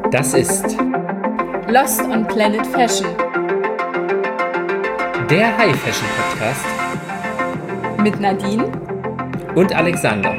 Das ist Lost on Planet Fashion der High Fashion Podcast mit Nadine und Alexander.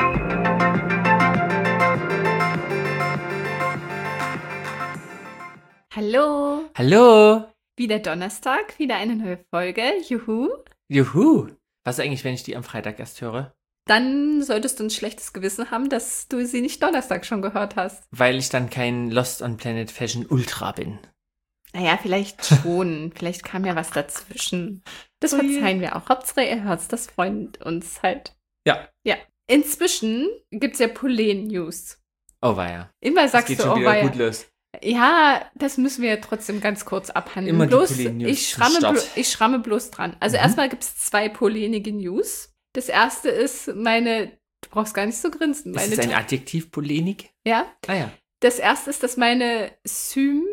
Hallo! Hallo! Wieder Donnerstag, wieder eine neue Folge. Juhu! Juhu! Was eigentlich, wenn ich die am Freitag erst höre? Dann solltest du ein schlechtes Gewissen haben, dass du sie nicht Donnerstag schon gehört hast. Weil ich dann kein Lost on Planet Fashion Ultra bin. Naja, vielleicht schon. Vielleicht kam ja was dazwischen. Das verzeihen wir auch. Hauptsache, ihr hört's, das freut uns halt. Ja. Ja. Inzwischen gibt's ja Polen-News. Oh weia. Immer Das sagst geht du, schon oh wieder weia. gut los. Ja, das müssen wir trotzdem ganz kurz abhandeln. Immer die bloß, Polen-News ich zum Start. schramme bloß dran. Also erstmal gibt es 2 polenige News. Das erste ist du brauchst gar nicht so grinsen. Ist es ein Adjektiv, Polenik? Ja. Ah ja. Das erste ist, dass meine Syme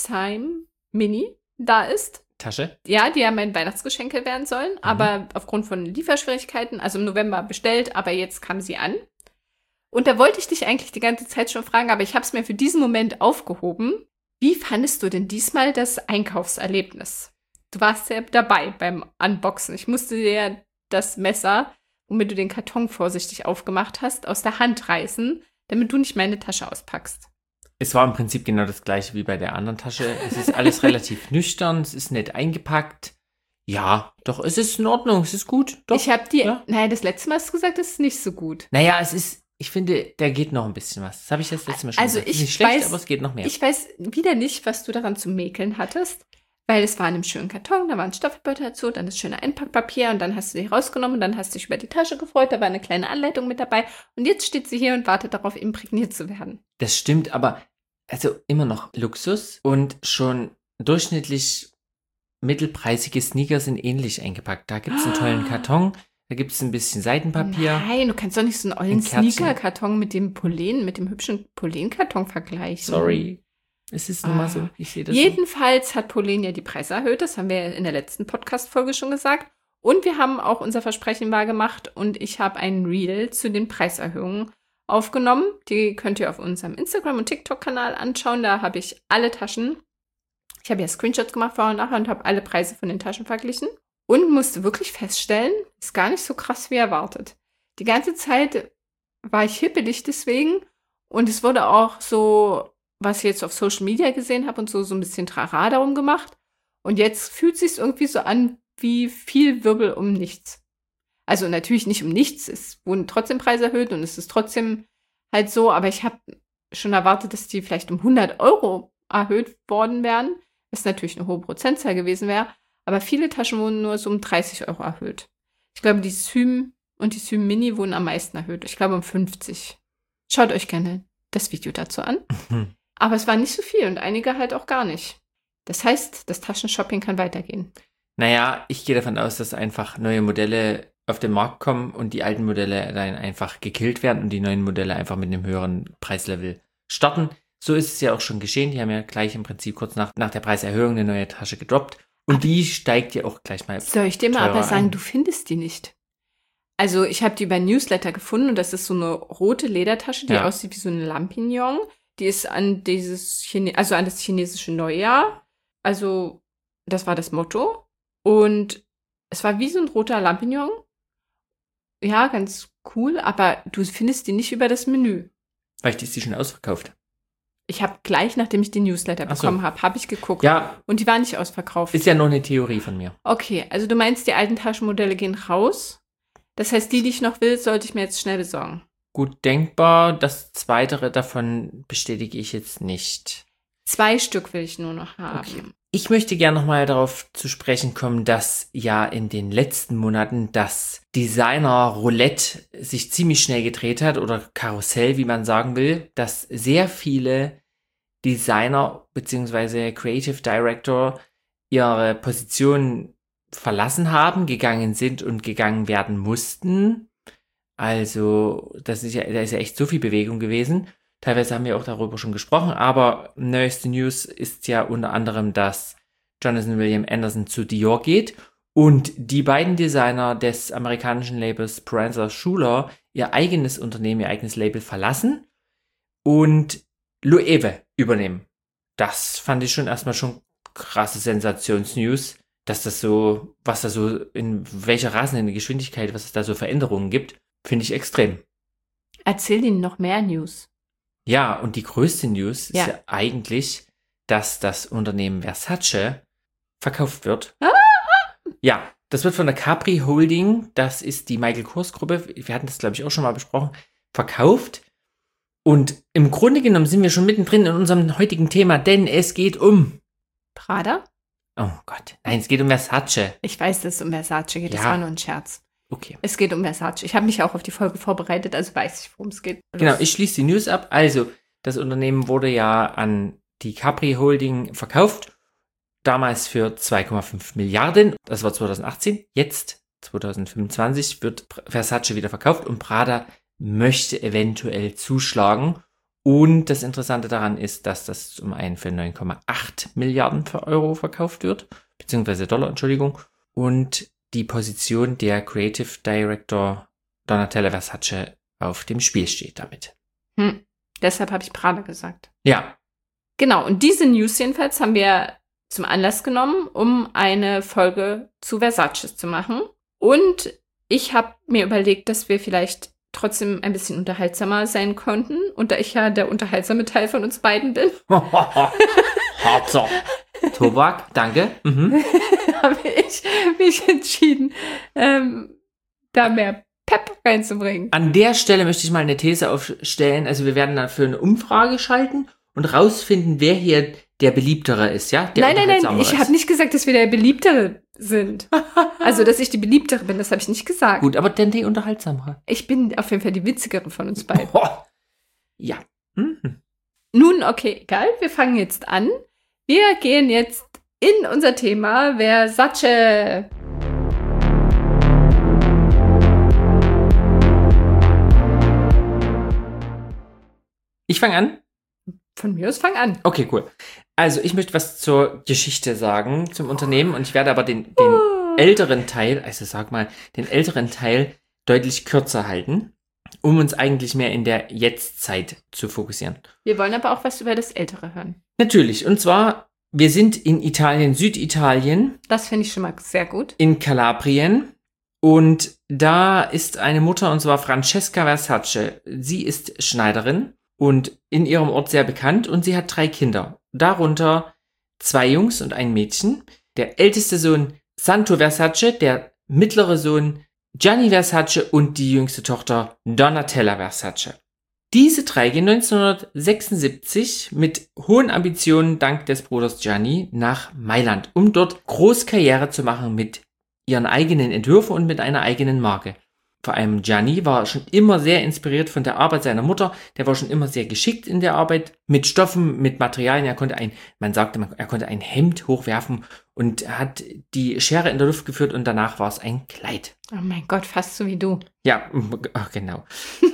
Mini da ist. Tasche? Ja, die ja mein Weihnachtsgeschenk werden sollen, aber aufgrund von Lieferschwierigkeiten, also im November bestellt, aber jetzt kam sie an. Und da wollte ich dich eigentlich die ganze Zeit schon fragen, aber ich habe es mir für diesen Moment aufgehoben. Wie fandest du denn diesmal das Einkaufserlebnis? Du warst ja dabei beim Unboxen. Ich musste dir ja das Messer, womit du den Karton vorsichtig aufgemacht hast, aus der Hand reißen, damit du nicht meine Tasche auspackst. Es war im Prinzip genau das gleiche wie bei der anderen Tasche. Es ist alles relativ nüchtern, es ist nett eingepackt. Ja, doch, es ist in Ordnung, es ist gut. Doch, Ich habe dir, ja. naja, das letzte Mal hast du gesagt, das ist nicht so gut. Naja, ich finde, da geht noch ein bisschen was. Das habe ich das letzte Mal schon Also gesagt. ich Ist nicht schlecht, weiß- aber es geht noch mehr. Ich weiß wieder nicht, was du daran zu mäkeln hattest, weil es war in einem schönen Karton, da war ein Stoffelbeutel dazu, dann das schöne Einpackpapier und dann hast du die rausgenommen und dann hast du dich über die Tasche gefreut, da war eine kleine Anleitung mit dabei und jetzt steht sie hier und wartet darauf, imprägniert zu werden. Das stimmt, aber also immer noch Luxus und schon durchschnittlich mittelpreisige Sneaker sind ähnlich eingepackt. Da gibt es einen tollen Karton, da gibt es ein bisschen Seitenpapier. Nein, du kannst doch nicht so einen ollen In Kerzen. Sneaker-Karton mit dem hübschen Polen-Karton vergleichen. Sorry. Es ist nun mal so. Ich sehe das Jedenfalls hat Polen ja die Preise erhöht, das haben wir in der letzten Podcast-Folge schon gesagt. Und wir haben auch unser Versprechen wahrgemacht und ich habe ein Reel zu den Preiserhöhungen aufgenommen. Die könnt ihr auf unserem Instagram- und TikTok-Kanal anschauen. Da habe ich alle Taschen. Ich habe ja Screenshots gemacht vorher und nachher und habe alle Preise von den Taschen verglichen. Und musste wirklich feststellen, ist gar nicht so krass wie erwartet. Die ganze Zeit war ich hippelig deswegen. Und es wurde auch so, was ich jetzt auf Social Media gesehen habe und so ein bisschen Trara darum gemacht. Und jetzt fühlt es sich irgendwie so an wie viel Wirbel um nichts. Also natürlich nicht um nichts. Es wurden trotzdem Preise erhöht und es ist trotzdem halt so. Aber ich habe schon erwartet, dass die vielleicht um 100 Euro erhöht worden wären. Was natürlich eine hohe Prozentzahl gewesen wäre. Aber viele Taschen wurden nur so um 30 Euro erhöht. Ich glaube, die Syme und die Syme Mini wurden am meisten erhöht. Ich glaube um 50. Schaut euch gerne das Video dazu an. Aber es war nicht so viel und einige halt auch gar nicht. Das heißt, das Taschenshopping kann weitergehen. Naja, ich gehe davon aus, dass einfach neue Modelle auf den Markt kommen und die alten Modelle dann einfach gekillt werden und die neuen Modelle einfach mit einem höheren Preislevel starten. So ist es ja auch schon geschehen. Die haben ja gleich im Prinzip kurz nach der Preiserhöhung eine neue Tasche gedroppt. Und die steigt ja auch gleich mal. Soll ich dir mal teurer aber sagen, ein. du findest die nicht. Also ich habe die bei Newsletter gefunden und das ist so eine rote Ledertasche, die Ja. aussieht wie so ein Lampignon. Die ist an an das chinesische Neujahr. Also das war das Motto. Und es war wie so ein roter Lampignon. Ja, ganz cool, aber du findest die nicht über das Menü. Vielleicht ist die schon ausverkauft. Ich habe gleich, nachdem ich den Newsletter Ach so. bekommen habe ich geguckt. Ja, Und die war nicht ausverkauft. ist ja nur eine Theorie von mir. Okay, also du meinst, die alten Taschenmodelle gehen raus. Das heißt, die ich noch will, sollte ich mir jetzt schnell besorgen. Gut denkbar. Das Zweitere davon bestätige ich jetzt nicht. 2 Stück will ich nur noch haben. Okay. Ich möchte gerne nochmal darauf zu sprechen kommen, dass ja in den letzten Monaten das Designer-Roulette sich ziemlich schnell gedreht hat oder Karussell, wie man sagen will, dass sehr viele Designer bzw. Creative Director ihre Position verlassen haben, gegangen sind und gegangen werden mussten. Also da ist ja echt so viel Bewegung gewesen. Teilweise haben wir auch darüber schon gesprochen, aber neueste News ist ja unter anderem, dass Jonathan William Anderson zu Dior geht und die beiden Designer des amerikanischen Labels Prancer Schuler ihr eigenes Unternehmen, ihr eigenes Label verlassen und Loewe übernehmen. das fand ich schon erstmal schon krasse Sensationsnews, dass das so, was da so, in welcher rasenden Geschwindigkeit, was es da so Veränderungen gibt, finde ich extrem. Erzähl ihnen noch mehr News. Ja, und die größte News ist ja eigentlich, dass das Unternehmen Versace verkauft wird. Ja, das wird von der Capri Holding, das ist die Michael Kors Gruppe, wir hatten das glaube ich auch schon mal besprochen, verkauft. Und im Grunde genommen sind wir schon mittendrin in unserem heutigen Thema, denn es geht um Prada? Oh Gott, nein, es geht um Versace. Ich weiß, dass es um Versace geht, das war nur ein Scherz. Okay. Es geht um Versace. Ich habe mich auch auf die Folge vorbereitet, also weiß ich, worum es geht. Genau, ich schließe die News ab. Also, das Unternehmen wurde ja an die Capri Holding verkauft. Damals für 2,5 Milliarden. Das war 2018. Jetzt, 2025, wird Versace wieder verkauft und Prada möchte eventuell zuschlagen. Und das Interessante daran ist, dass das zum einen für 9,8 Milliarden Euro verkauft wird, beziehungsweise Dollar, Entschuldigung. Und die Position der Creative Director Donatella Versace auf dem Spiel steht damit. Deshalb habe ich Prada gesagt. Ja. Genau, und diese News jedenfalls haben wir zum Anlass genommen, um eine Folge zu Versace zu machen. Und ich habe mir überlegt, dass wir vielleicht trotzdem ein bisschen unterhaltsamer sein konnten. Und da ich ja der unterhaltsame Teil von uns beiden bin. Harzer Tobak, danke. Habe ich mich entschieden, da mehr Pep reinzubringen. An der Stelle möchte ich mal eine These aufstellen. Also wir werden dafür eine Umfrage schalten und rausfinden, wer hier der Beliebtere ist, ja? Der Nein, ich habe nicht gesagt, dass wir der Beliebtere sind. Also, dass ich die Beliebtere bin, das habe ich nicht gesagt. Gut, aber dann die Unterhaltsamere. Ich bin auf jeden Fall die Witzigere von uns beiden. Ja. Nun, okay, egal, wir fangen jetzt an. Wir gehen jetzt in unser Thema Versace. Ich fange an? Von mir aus fang an. Okay, cool. Also ich möchte was zur Geschichte sagen, zum Unternehmen, und ich werde aber den älteren Teil, also sag mal, den älteren Teil deutlich kürzer halten, um uns eigentlich mehr in der Jetztzeit zu fokussieren. Wir wollen aber auch was über das Ältere hören. Natürlich, und zwar, wir sind in Italien, Süditalien. Das finde ich schon mal sehr gut. In Kalabrien. Und da ist eine Mutter, und zwar Francesca Versace. Sie ist Schneiderin und in ihrem Ort sehr bekannt, und sie hat 3 Kinder. Darunter 2 Jungs und ein Mädchen. Der älteste Sohn Santo Versace, der mittlere Sohn Gianni Versace und die jüngste Tochter Donatella Versace. Diese 3 gehen 1976 mit hohen Ambitionen dank des Bruders Gianni nach Mailand, um dort Großkarriere zu machen mit ihren eigenen Entwürfen und mit einer eigenen Marke. Vor allem Gianni war schon immer sehr inspiriert von der Arbeit seiner Mutter. Der war schon immer sehr geschickt in der Arbeit mit Stoffen, mit Materialien. Er konnte ein Hemd hochwerfen und hat die Schere in der Luft geführt, und danach war es ein Kleid. Oh mein Gott, fast so wie du. Ja, genau.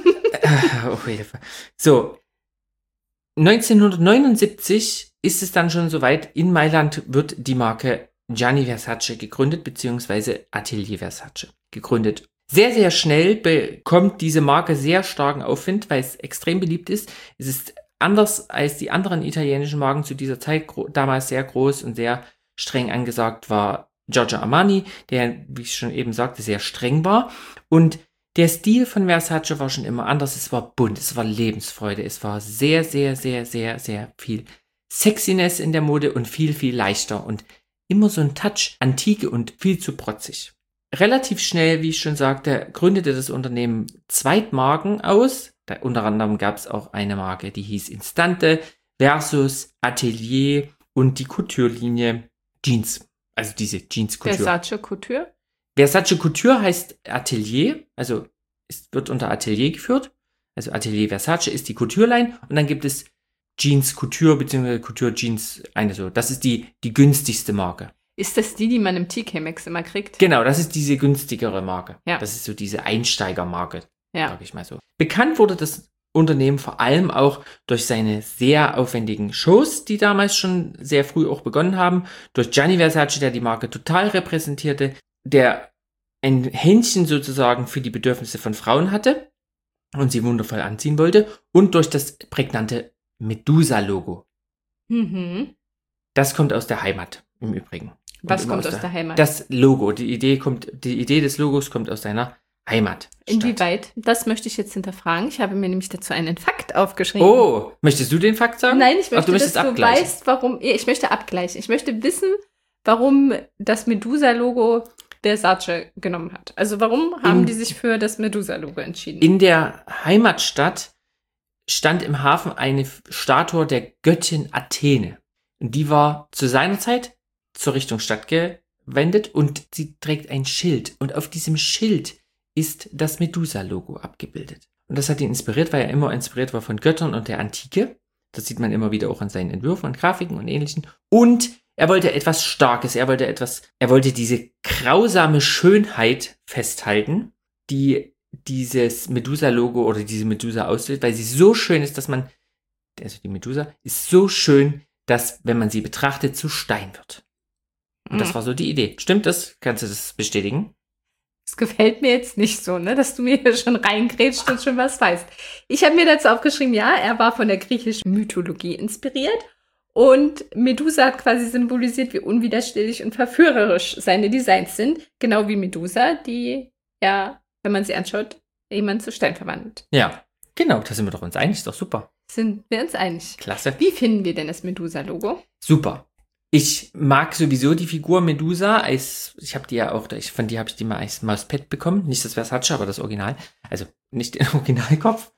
So, 1979 ist es dann schon soweit. In Mailand wird die Marke Gianni Versace gegründet, beziehungsweise Atelier Versace gegründet. Sehr, sehr schnell bekommt diese Marke sehr starken Aufwind, weil es extrem beliebt ist. Es ist anders als die anderen italienischen Marken zu dieser Zeit damals sehr groß und sehr streng angesagt war Giorgio Armani, der, wie ich schon eben sagte, sehr streng war. Und der Stil von Versace war schon immer anders. Es war bunt, es war Lebensfreude, es war sehr, sehr, sehr, sehr, sehr viel Sexiness in der Mode und viel, viel leichter und immer so ein Touch Antike und viel zu protzig. Relativ schnell, wie ich schon sagte, gründete das Unternehmen Zweitmarken aus. Unter anderem gab es auch eine Marke, die hieß Instante, Versus, Atelier und die Couture-Linie Jeans. Also diese Jeans-Couture. Versace Couture? Versace Couture heißt Atelier, also es wird unter Atelier geführt. Also Atelier Versace ist die Couture-Line, und dann gibt es Jeans Couture bzw. Couture Jeans, eine so. Das ist die günstigste Marke. Ist das die man im TK Maxx immer kriegt? Genau, das ist diese günstigere Marke. Ja. Das ist so diese Einsteigermarke, ja, sag ich mal so. Bekannt wurde das Unternehmen vor allem auch durch seine sehr aufwendigen Shows, die damals schon sehr früh auch begonnen haben. Durch Gianni Versace, der die Marke total repräsentierte, der ein Händchen sozusagen für die Bedürfnisse von Frauen hatte und sie wundervoll anziehen wollte. Und durch das prägnante Medusa-Logo. Mhm. Das kommt aus der Heimat im Übrigen. Was Und immer kommt aus der Heimat? Das Logo, die Idee des Logos kommt aus deiner Heimat. Inwieweit? Das möchte ich jetzt hinterfragen. Ich habe mir nämlich dazu einen Fakt aufgeschrieben. Oh, möchtest du den Fakt sagen? Nein, ich möchte, du dass du weißt, warum. Ich möchte abgleichen. Ich möchte wissen, warum das Medusa-Logo Versace genommen hat. Also warum haben die sich für das Medusa-Logo entschieden? In der Heimatstadt stand im Hafen eine Statue der Göttin Athene. Und die war zu seiner Zeit zur Richtung Stadt gewendet und sie trägt ein Schild. Und auf diesem Schild ist das Medusa-Logo abgebildet. Und das hat ihn inspiriert, weil er immer inspiriert war von Göttern und der Antike. Das sieht man immer wieder auch an seinen Entwürfen und Grafiken und Ähnlichem. Und er wollte etwas Starkes. Er wollte diese grausame Schönheit festhalten, die dieses Medusa-Logo oder diese Medusa auslöst, weil sie so schön ist, also die Medusa ist so schön, dass, wenn man sie betrachtet, zu Stein wird. Und das war so die Idee. Stimmt das? Kannst du das bestätigen? Es gefällt mir jetzt nicht so, ne, dass du mir hier schon reingrätscht und schon was weißt. Ich habe mir dazu aufgeschrieben, ja, er war von der griechischen Mythologie inspiriert und Medusa hat quasi symbolisiert, wie unwiderstehlich und verführerisch seine Designs sind. Genau wie Medusa, die, ja, wenn man sie anschaut, jemand zu Stein verwandelt. Ja, genau, da sind wir doch uns einig, ist doch super. Sind wir uns einig. Klasse. Wie finden wir denn das Medusa-Logo? Super. Ich mag sowieso die Figur Medusa. Ich habe die ja auch, von dir habe ich die mal als Mauspad bekommen. Nicht das Versace, aber das Original. Also nicht den Originalkopf.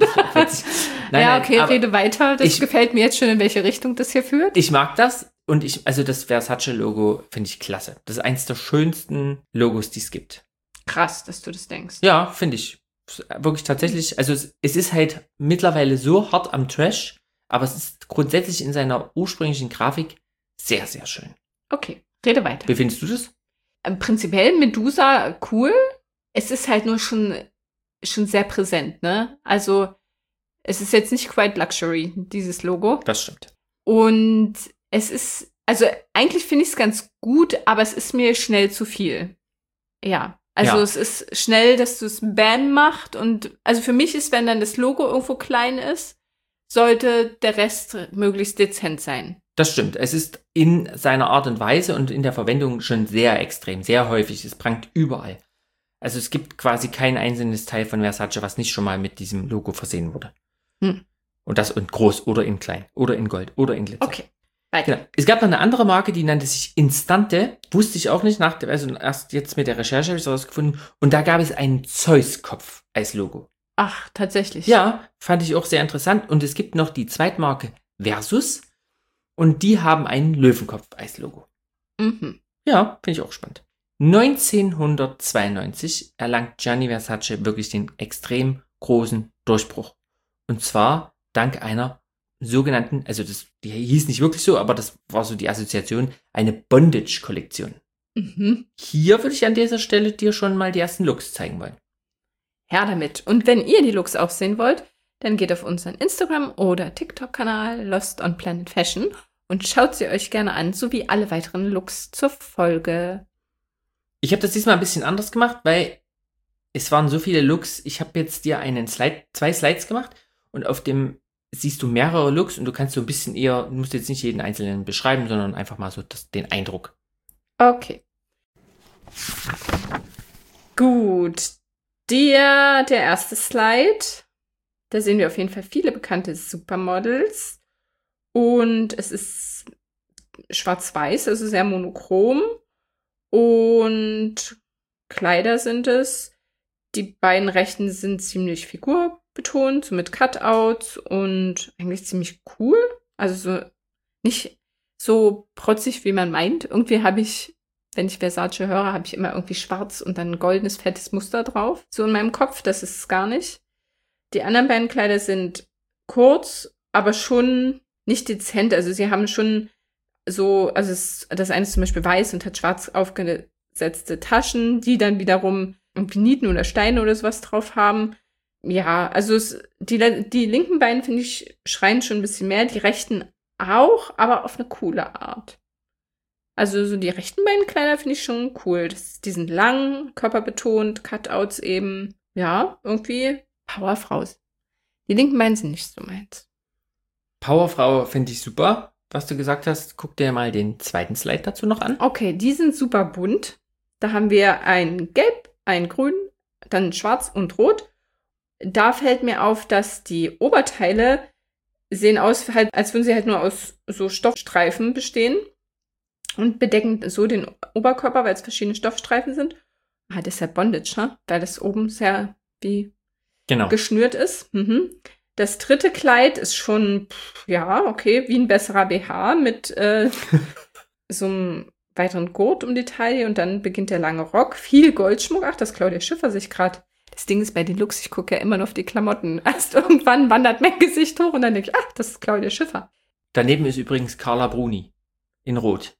Nein, okay, rede weiter. Das gefällt mir jetzt schon, in welche Richtung das hier führt. Ich mag das und also das Versace-Logo finde ich klasse. Das ist eins der schönsten Logos, die es gibt. Krass, dass du das denkst. Ja, finde ich. Wirklich tatsächlich, also es ist halt mittlerweile so hart am Trash, aber es ist grundsätzlich in seiner ursprünglichen Grafik sehr, sehr schön. Okay, rede weiter. Wie findest du das? Prinzipiell Medusa cool. Es ist halt nur schon sehr präsent, ne? Also es ist jetzt nicht quite luxury, dieses Logo. Das stimmt. Und es ist, also eigentlich finde ich es ganz gut, aber es ist mir schnell zu viel. Ja. Also es ist schnell, dass du es Bam macht und also für mich ist, wenn dann das Logo irgendwo klein ist, sollte der Rest möglichst dezent sein. Das stimmt. Es ist in seiner Art und Weise und in der Verwendung schon sehr extrem, sehr häufig. Es prangt überall. Also es gibt quasi kein einzelnes Teil von Versace, was nicht schon mal mit diesem Logo versehen wurde. Und das in groß oder in klein oder in Gold oder in Glitzer. Okay. Weiter. Genau. Es gab noch eine andere Marke, die nannte sich Instante. Wusste ich auch nicht, also erst jetzt mit der Recherche habe ich es rausgefunden. Und da gab es einen Zeus-Kopf als Logo. Ach, tatsächlich. Ja, fand ich auch sehr interessant. Und es gibt noch die Zweitmarke Versus. Und die haben einen Löwenkopf als Logo. Mhm. Ja, finde ich auch spannend. 1992 erlangt Gianni Versace wirklich den extrem großen Durchbruch. Und zwar dank einer sogenannten, also die hieß nicht wirklich so, aber das war so die Assoziation, eine Bondage-Kollektion. Mhm. Hier würde ich an dieser Stelle dir schon mal die ersten Looks zeigen wollen. Her damit. Und wenn ihr die Looks auch sehen wollt, dann geht auf unseren Instagram- oder TikTok-Kanal Lost on Planet Fashion und schaut sie euch gerne an, sowie alle weiteren Looks zur Folge. Ich habe das diesmal ein bisschen anders gemacht, weil es waren so viele Looks. Ich habe jetzt dir zwei Slides gemacht und auf dem siehst du mehrere Looks und du kannst so ein bisschen eher, du musst jetzt nicht jeden einzelnen beschreiben, sondern einfach mal so den Eindruck. Okay. Gut. Der erste Slide, da sehen wir auf jeden Fall viele bekannte Supermodels und es ist schwarz-weiß, also sehr monochrom und Kleider sind es. Die beiden rechten sind ziemlich figurbetont, so mit Cutouts und eigentlich ziemlich cool. Also so nicht so protzig, wie man meint. Irgendwie habe ich, wenn ich Versace höre, habe ich immer irgendwie schwarz und dann ein goldenes, fettes Muster drauf. So in meinem Kopf, das ist es gar nicht. Die anderen beiden Kleider sind kurz, aber schon nicht dezent. Also sie haben schon so, also das eine ist zum Beispiel weiß und hat schwarz aufgesetzte Taschen, die dann wiederum irgendwie Nieten oder Steine oder sowas drauf haben. Ja, also die linken beiden, finde ich, schreien schon ein bisschen mehr, die rechten auch, aber auf eine coole Art. Also so die rechten beiden Kleider finde ich schon cool. Die sind lang, körperbetont, Cutouts eben. Ja, irgendwie Powerfraus. Die linken beiden sind nicht so meins. Powerfrau finde ich super. was du gesagt hast, guck dir mal den zweiten Slide dazu noch an. Okay, die sind super bunt. Da haben wir ein Gelb, ein Grün, dann Schwarz und Rot. Da fällt mir auf, dass die Oberteile sehen aus, halt, als würden sie halt nur aus so Stoffstreifen bestehen und bedecken so den Oberkörper, weil es verschiedene Stoffstreifen sind. Ah, das ist ja Bondage, ne? Weil das oben sehr wie geschnürt ist. Mhm. Das dritte Kleid ist schon, ja, okay, wie ein besserer BH mit so einem weiteren Gurt um die Taille und dann beginnt der lange Rock. Viel Goldschmuck. Ach, dass Claudia Schiffer sich gerade. Das Ding ist bei Deluxe, ich gucke ja immer nur auf die Klamotten. Erst irgendwann wandert mein Gesicht hoch und dann denke ich, ach, das ist Claudia Schiffer. Daneben ist übrigens Carla Bruni in Rot.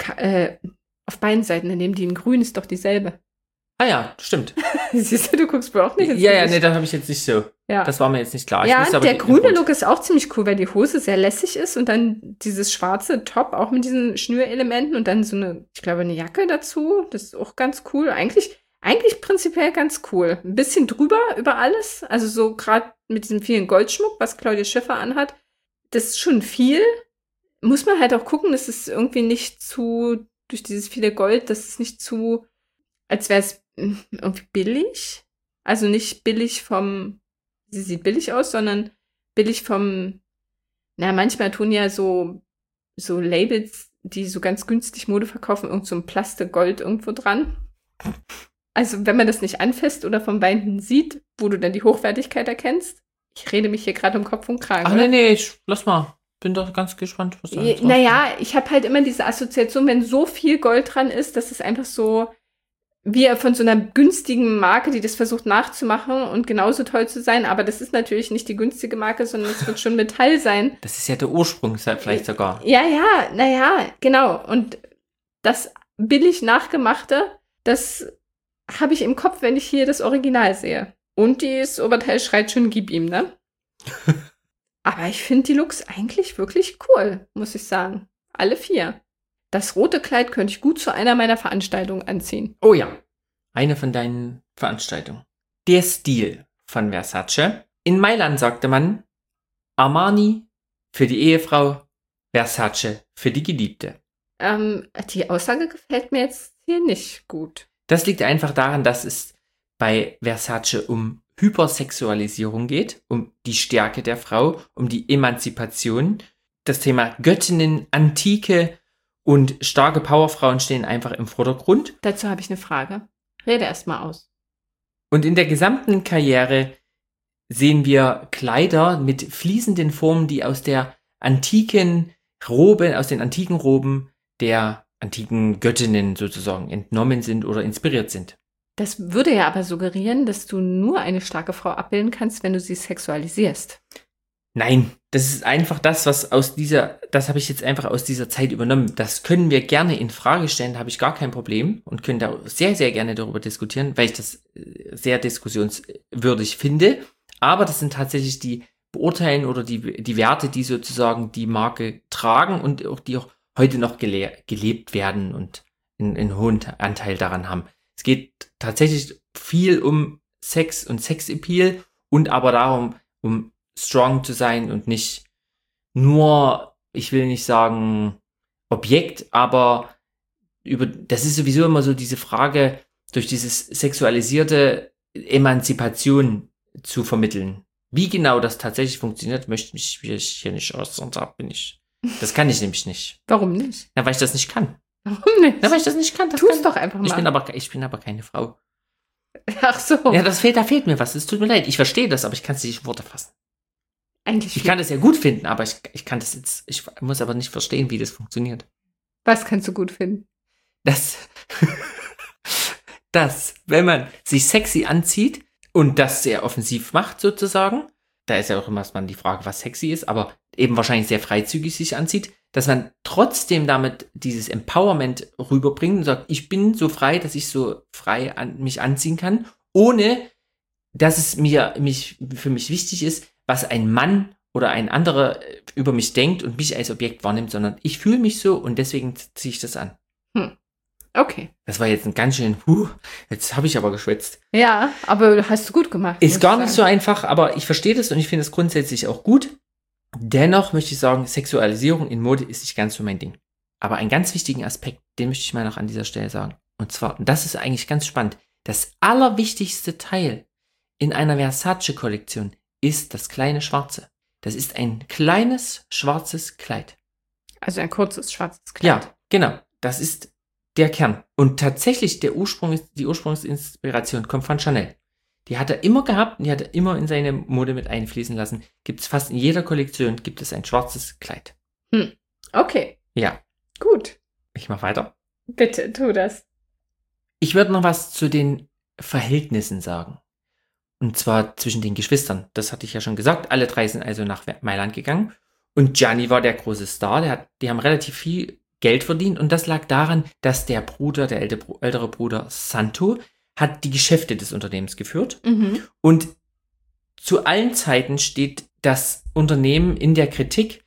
Auf beiden Seiten, daneben die in Grün ist doch dieselbe. Ah ja, stimmt. Siehst du, du guckst mir auch nicht ins Ja, Gesicht. nee, das habe ich jetzt nicht so. Ja. Das war mir jetzt nicht klar. Ja, der grüne Look ist auch ziemlich cool, weil die Hose sehr lässig ist und dann dieses schwarze Top auch mit diesen Schnürelementen und dann so eine, ich glaube, eine Jacke dazu. Das ist auch ganz cool. Eigentlich prinzipiell ganz cool. Ein bisschen drüber über alles. Also so gerade mit diesem vielen Goldschmuck, was Claudia Schiffer anhat. Das ist schon viel. Muss man halt auch gucken, dass es irgendwie nicht zu, durch dieses viele Gold, dass es nicht zu, als wäre es irgendwie billig. Also nicht billig sie sieht billig aus, sondern billig manchmal tun ja so Labels, die so ganz günstig Mode verkaufen, irgend so ein Plastikgold irgendwo dran. Also wenn man das nicht anfasst oder vom Weinen sieht, wo du dann die Hochwertigkeit erkennst. Ich rede mich hier gerade um Kopf und Kragen. Ach nee, lass mal. Bin doch ganz gespannt, was da ist. Naja, ich habe halt immer diese Assoziation, wenn so viel Gold dran ist, dass es einfach so wie von so einer günstigen Marke, die das versucht nachzumachen und genauso toll zu sein. Aber das ist natürlich nicht die günstige Marke, sondern es wird schon Metall sein. Das ist ja der Ursprung vielleicht sogar. Ja, genau. Und das billig Nachgemachte, das habe ich im Kopf, wenn ich hier das Original sehe. Und das Oberteil schreit schon, gib ihm, ne? Aber ich finde die Looks eigentlich wirklich cool, muss ich sagen. Alle 4. Das rote Kleid könnte ich gut zu einer meiner Veranstaltungen anziehen. Oh ja, eine von deinen Veranstaltungen. Der Stil von Versace. In Mailand sagte man Armani für die Ehefrau, Versace für die Geliebte. Die Aussage gefällt mir jetzt hier nicht gut. Das liegt einfach daran, dass es bei Versace um Hypersexualisierung geht, um die Stärke der Frau, um die Emanzipation. Das Thema Göttinnen, Antike und starke Powerfrauen stehen einfach im Vordergrund. Dazu habe ich eine Frage. Rede erst mal aus. Und in der gesamten Karriere sehen wir Kleider mit fließenden Formen, die aus der antiken Robe, aus den antiken Roben der antiken Göttinnen sozusagen entnommen sind oder inspiriert sind. Das würde ja aber suggerieren, dass du nur eine starke Frau abbilden kannst, wenn du sie sexualisierst. Nein, das ist einfach das, das habe ich jetzt einfach aus dieser Zeit übernommen. Das können wir gerne in Frage stellen, da habe ich gar kein Problem und können da sehr, sehr gerne darüber diskutieren, weil ich das sehr diskussionswürdig finde. Aber das sind tatsächlich die Beurteilen oder die Werte, die sozusagen die Marke tragen und auch die auch heute noch gelebt werden und einen hohen Anteil daran haben. Es geht tatsächlich viel um Sex und Sexappeal und aber darum, um strong zu sein und nicht nur, ich will nicht sagen Objekt, aber das ist sowieso immer so diese Frage, durch dieses sexualisierte Emanzipation zu vermitteln. Wie genau das tatsächlich funktioniert, möchte ich hier nicht äußern. Das kann ich nämlich nicht. Warum nicht? Na, weil ich das nicht kann. Warum nicht? Na, weil ich das nicht kann. Tu es doch einfach mal. Ich bin aber keine Frau. Ach so. Ja, da fehlt mir was. Es tut mir leid. Ich verstehe das, aber ich kann es nicht in Worte fassen. Ich kann das ja gut finden, aber ich kann das jetzt, ich muss aber nicht verstehen, wie das funktioniert. Was kannst du gut finden? Das, wenn man sich sexy anzieht und das sehr offensiv macht sozusagen, da ist ja auch immer die Frage, was sexy ist, aber eben wahrscheinlich sehr freizügig sich anzieht, dass man trotzdem damit dieses Empowerment rüberbringt und sagt, ich bin so frei, dass ich so frei mich anziehen kann, ohne dass es für mich wichtig ist, was ein Mann oder ein anderer über mich denkt und mich als Objekt wahrnimmt, sondern ich fühle mich so und deswegen ziehe ich das an. Okay. Das war jetzt ein ganz schön, jetzt habe ich aber geschwätzt. Ja, aber hast du gut gemacht. Ist gar nicht so einfach, aber ich verstehe das und ich finde es grundsätzlich auch gut. Dennoch möchte ich sagen, Sexualisierung in Mode ist nicht ganz so mein Ding. Aber einen ganz wichtigen Aspekt, den möchte ich mal noch an dieser Stelle sagen. Und zwar, und das ist eigentlich ganz spannend, das allerwichtigste Teil in einer Versace-Kollektion ist das kleine Schwarze. Das ist ein kleines schwarzes Kleid. Also ein kurzes schwarzes Kleid. Ja, genau. Das ist der Kern. Und tatsächlich die Ursprungsinspiration kommt von Chanel. Die hat er immer gehabt und die hat er immer in seine Mode mit einfließen lassen. Gibt es fast in jeder Kollektion gibt es ein schwarzes Kleid. Okay. Ja. Gut. Ich mach weiter. Bitte, tu das. Ich würde noch was zu den Verhältnissen sagen. Und zwar zwischen den Geschwistern. Das hatte ich ja schon gesagt. Alle drei sind also nach Mailand gegangen. Und Gianni war der große Star. Die haben relativ viel Geld verdient. Und das lag daran, dass der ältere Bruder Santo, hat die Geschäfte des Unternehmens geführt. Und zu allen Zeiten steht das Unternehmen in der Kritik,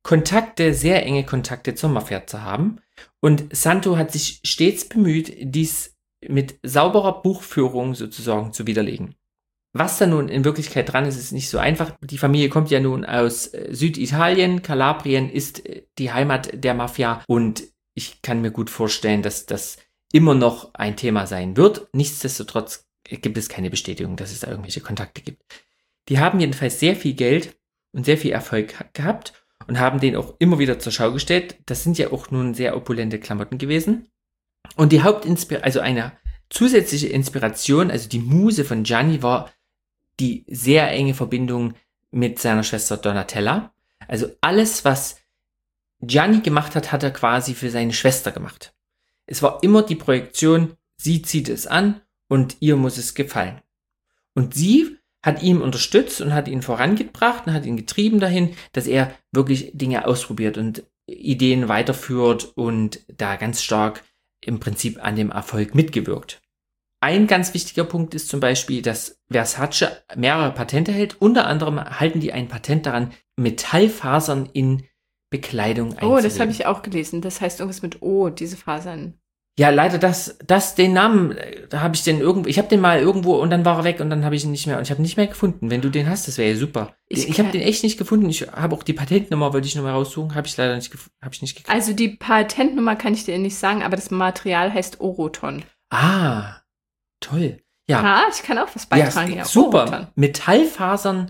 sehr enge Kontakte zur Mafia zu haben. Und Santo hat sich stets bemüht, dies mit sauberer Buchführung sozusagen zu widerlegen. Was da nun in Wirklichkeit dran ist, ist nicht so einfach. Die Familie kommt ja nun aus Süditalien. Kalabrien ist die Heimat der Mafia. Und ich kann mir gut vorstellen, dass das immer noch ein Thema sein wird. Nichtsdestotrotz gibt es keine Bestätigung, dass es da irgendwelche Kontakte gibt. Die haben jedenfalls sehr viel Geld und sehr viel Erfolg gehabt und haben den auch immer wieder zur Schau gestellt. Das sind ja auch nun sehr opulente Klamotten gewesen. Und die also eine zusätzliche Inspiration, also die Muse von Gianni war die sehr enge Verbindung mit seiner Schwester Donatella. Also alles, was Gianni gemacht hat, hat er quasi für seine Schwester gemacht. Es war immer die Projektion, sie zieht es an und ihr muss es gefallen. Und sie hat ihn unterstützt und hat ihn vorangebracht und hat ihn getrieben dahin, dass er wirklich Dinge ausprobiert und Ideen weiterführt und da ganz stark im Prinzip an dem Erfolg mitgewirkt. Ein ganz wichtiger Punkt ist zum Beispiel, dass Versace mehrere Patente hält. Unter anderem halten die ein Patent daran, Metallfasern in Bekleidung einzuweben. Oh, das habe ich auch gelesen. Das heißt irgendwas mit O, diese Fasern. Ja, leider den Namen, da habe ich den irgendwo, ich habe den mal irgendwo und dann war er weg und dann habe ich ihn nicht mehr, und ich habe ihn nicht mehr gefunden. Wenn du den hast, das wäre ja super. Ich habe den echt nicht gefunden. Ich habe auch die Patentnummer, wollte ich nochmal raussuchen, habe ich leider nicht gekriegt. Also die Patentnummer kann ich dir nicht sagen, aber das Material heißt Oroton. Ah, toll. Ja, ich kann auch was beitragen. Ja, super. Oroton. Metallfasern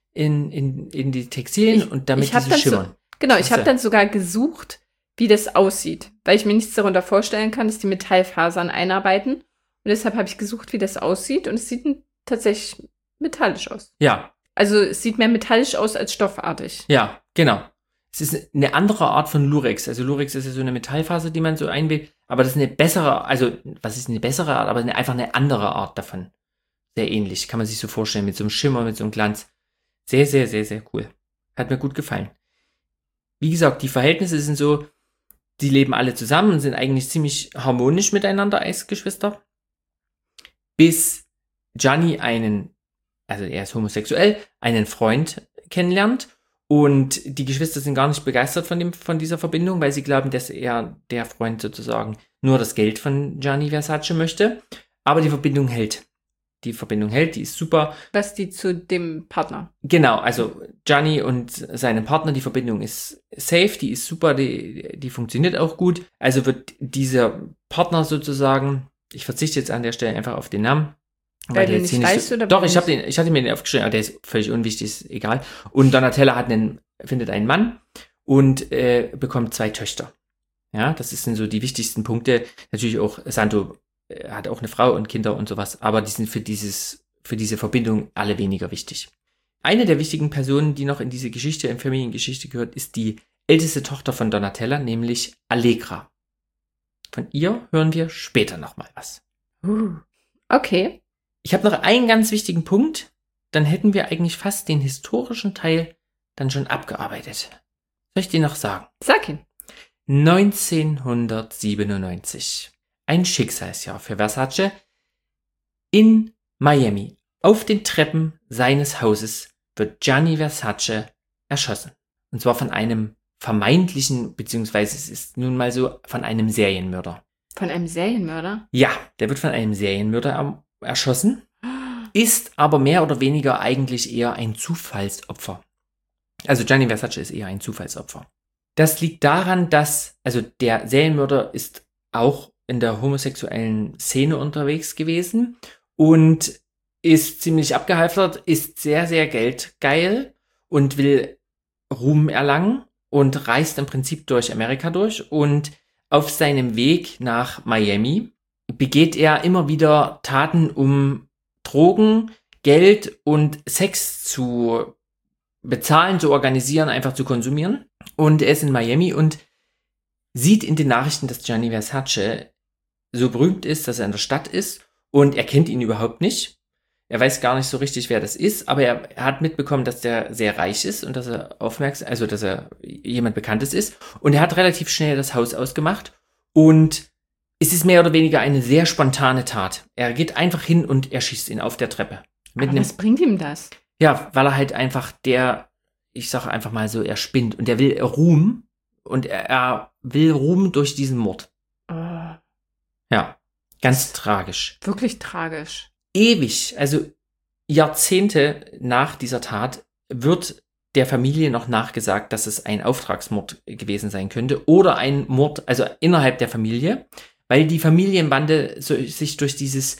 in die Textilien und damit diese schimmern. Genau, ich habe dann sogar gesucht, wie das aussieht, weil ich mir nichts darunter vorstellen kann, dass die Metallfasern einarbeiten. Und deshalb habe ich gesucht, wie das aussieht. Und es sieht tatsächlich metallisch aus. Ja. Also es sieht mehr metallisch aus als stoffartig. Ja, genau. Es ist eine andere Art von Lurex. Also Lurex ist ja so eine Metallfaser, die man so einwebt. Aber das ist eine bessere, also was ist eine bessere Art? Aber einfach eine andere Art davon. Sehr ähnlich, kann man sich so vorstellen, mit so einem Schimmer, mit so einem Glanz. Sehr, sehr, sehr, sehr cool. Hat mir gut gefallen. Wie gesagt, die Verhältnisse sind so, die leben alle zusammen und sind eigentlich ziemlich harmonisch miteinander als Geschwister. Bis Gianni also er ist homosexuell, einen Freund kennenlernt. Und die Geschwister sind gar nicht begeistert von dieser Verbindung, weil sie glauben, dass der Freund sozusagen nur das Geld von Gianni Versace möchte. Aber die Verbindung hält. Die ist super. Was die zu dem Partner? Genau, also Gianni und seinem Partner, die Verbindung ist safe, die ist super, die funktioniert auch gut. Also wird dieser Partner sozusagen, ich verzichte jetzt an der Stelle einfach auf den Namen. Weil du nicht weißt, oder? Doch, ich hatte mir den aufgeschrieben, aber der ist völlig unwichtig, ist egal. Und Donatella findet einen Mann und bekommt 2 Töchter. Ja, das sind so die wichtigsten Punkte. Natürlich auch Santo hat auch eine Frau und Kinder und sowas, aber die sind für diese Verbindung alle weniger wichtig. Eine der wichtigen Personen, die noch in diese Geschichte, in Familiengeschichte gehört, ist die älteste Tochter von Donatella, nämlich Allegra. Von ihr hören wir später nochmal was. Okay. Ich habe noch einen ganz wichtigen Punkt, dann hätten wir eigentlich fast den historischen Teil dann schon abgearbeitet. Soll ich dir noch sagen? Sag ihn. 1997. Ein Schicksalsjahr für Versace. In Miami, auf den Treppen seines Hauses, wird Gianni Versace erschossen. Und zwar von einem vermeintlichen, beziehungsweise es ist nun mal so, von einem Serienmörder. Von einem Serienmörder? Ja, der wird von einem Serienmörder erschossen, ist aber mehr oder weniger eigentlich eher ein Zufallsopfer. Also Gianni Versace ist eher ein Zufallsopfer. Das liegt daran, dass, also der Serienmörder ist auch in der homosexuellen Szene unterwegs gewesen und ist ziemlich abgehalftert, ist sehr, sehr geldgeil und will Ruhm erlangen und reist im Prinzip durch Amerika durch. Und auf seinem Weg nach Miami begeht er immer wieder Taten, um Drogen, Geld und Sex zu bezahlen, zu organisieren, einfach zu konsumieren. Und er ist in Miami und sieht in den Nachrichten, dass Gianni Versace so berühmt ist, dass er in der Stadt ist, und er kennt ihn überhaupt nicht. Er weiß gar nicht so richtig, wer das ist, aber er hat mitbekommen, dass der sehr reich ist und dass er dass er jemand Bekanntes ist. Und er hat relativ schnell das Haus ausgemacht und es ist mehr oder weniger eine sehr spontane Tat. Er geht einfach hin und erschießt ihn auf der Treppe. Aber was bringt ihm das? Ja, weil er halt einfach ich sage einfach mal so, er spinnt und er will Ruhm und er will Ruhm durch diesen Mord. Oh. Ja, ganz tragisch. Wirklich tragisch. Ewig, also Jahrzehnte nach dieser Tat wird der Familie noch nachgesagt, dass es ein Auftragsmord gewesen sein könnte oder ein Mord, also innerhalb der Familie, weil die Familienbande sich durch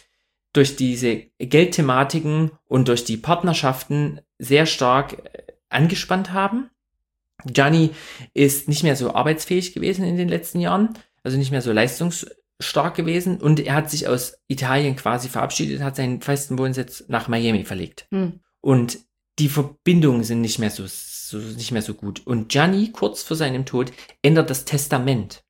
diese Geldthematiken und durch die Partnerschaften sehr stark angespannt haben. Gianni ist nicht mehr so arbeitsfähig gewesen in den letzten Jahren, also nicht mehr so leistungsstark gewesen, und er hat sich aus Italien quasi verabschiedet, hat seinen festen Wohnsitz nach Miami verlegt. Und die Verbindungen sind nicht mehr so gut. Und Gianni, kurz vor seinem Tod, ändert das Testament.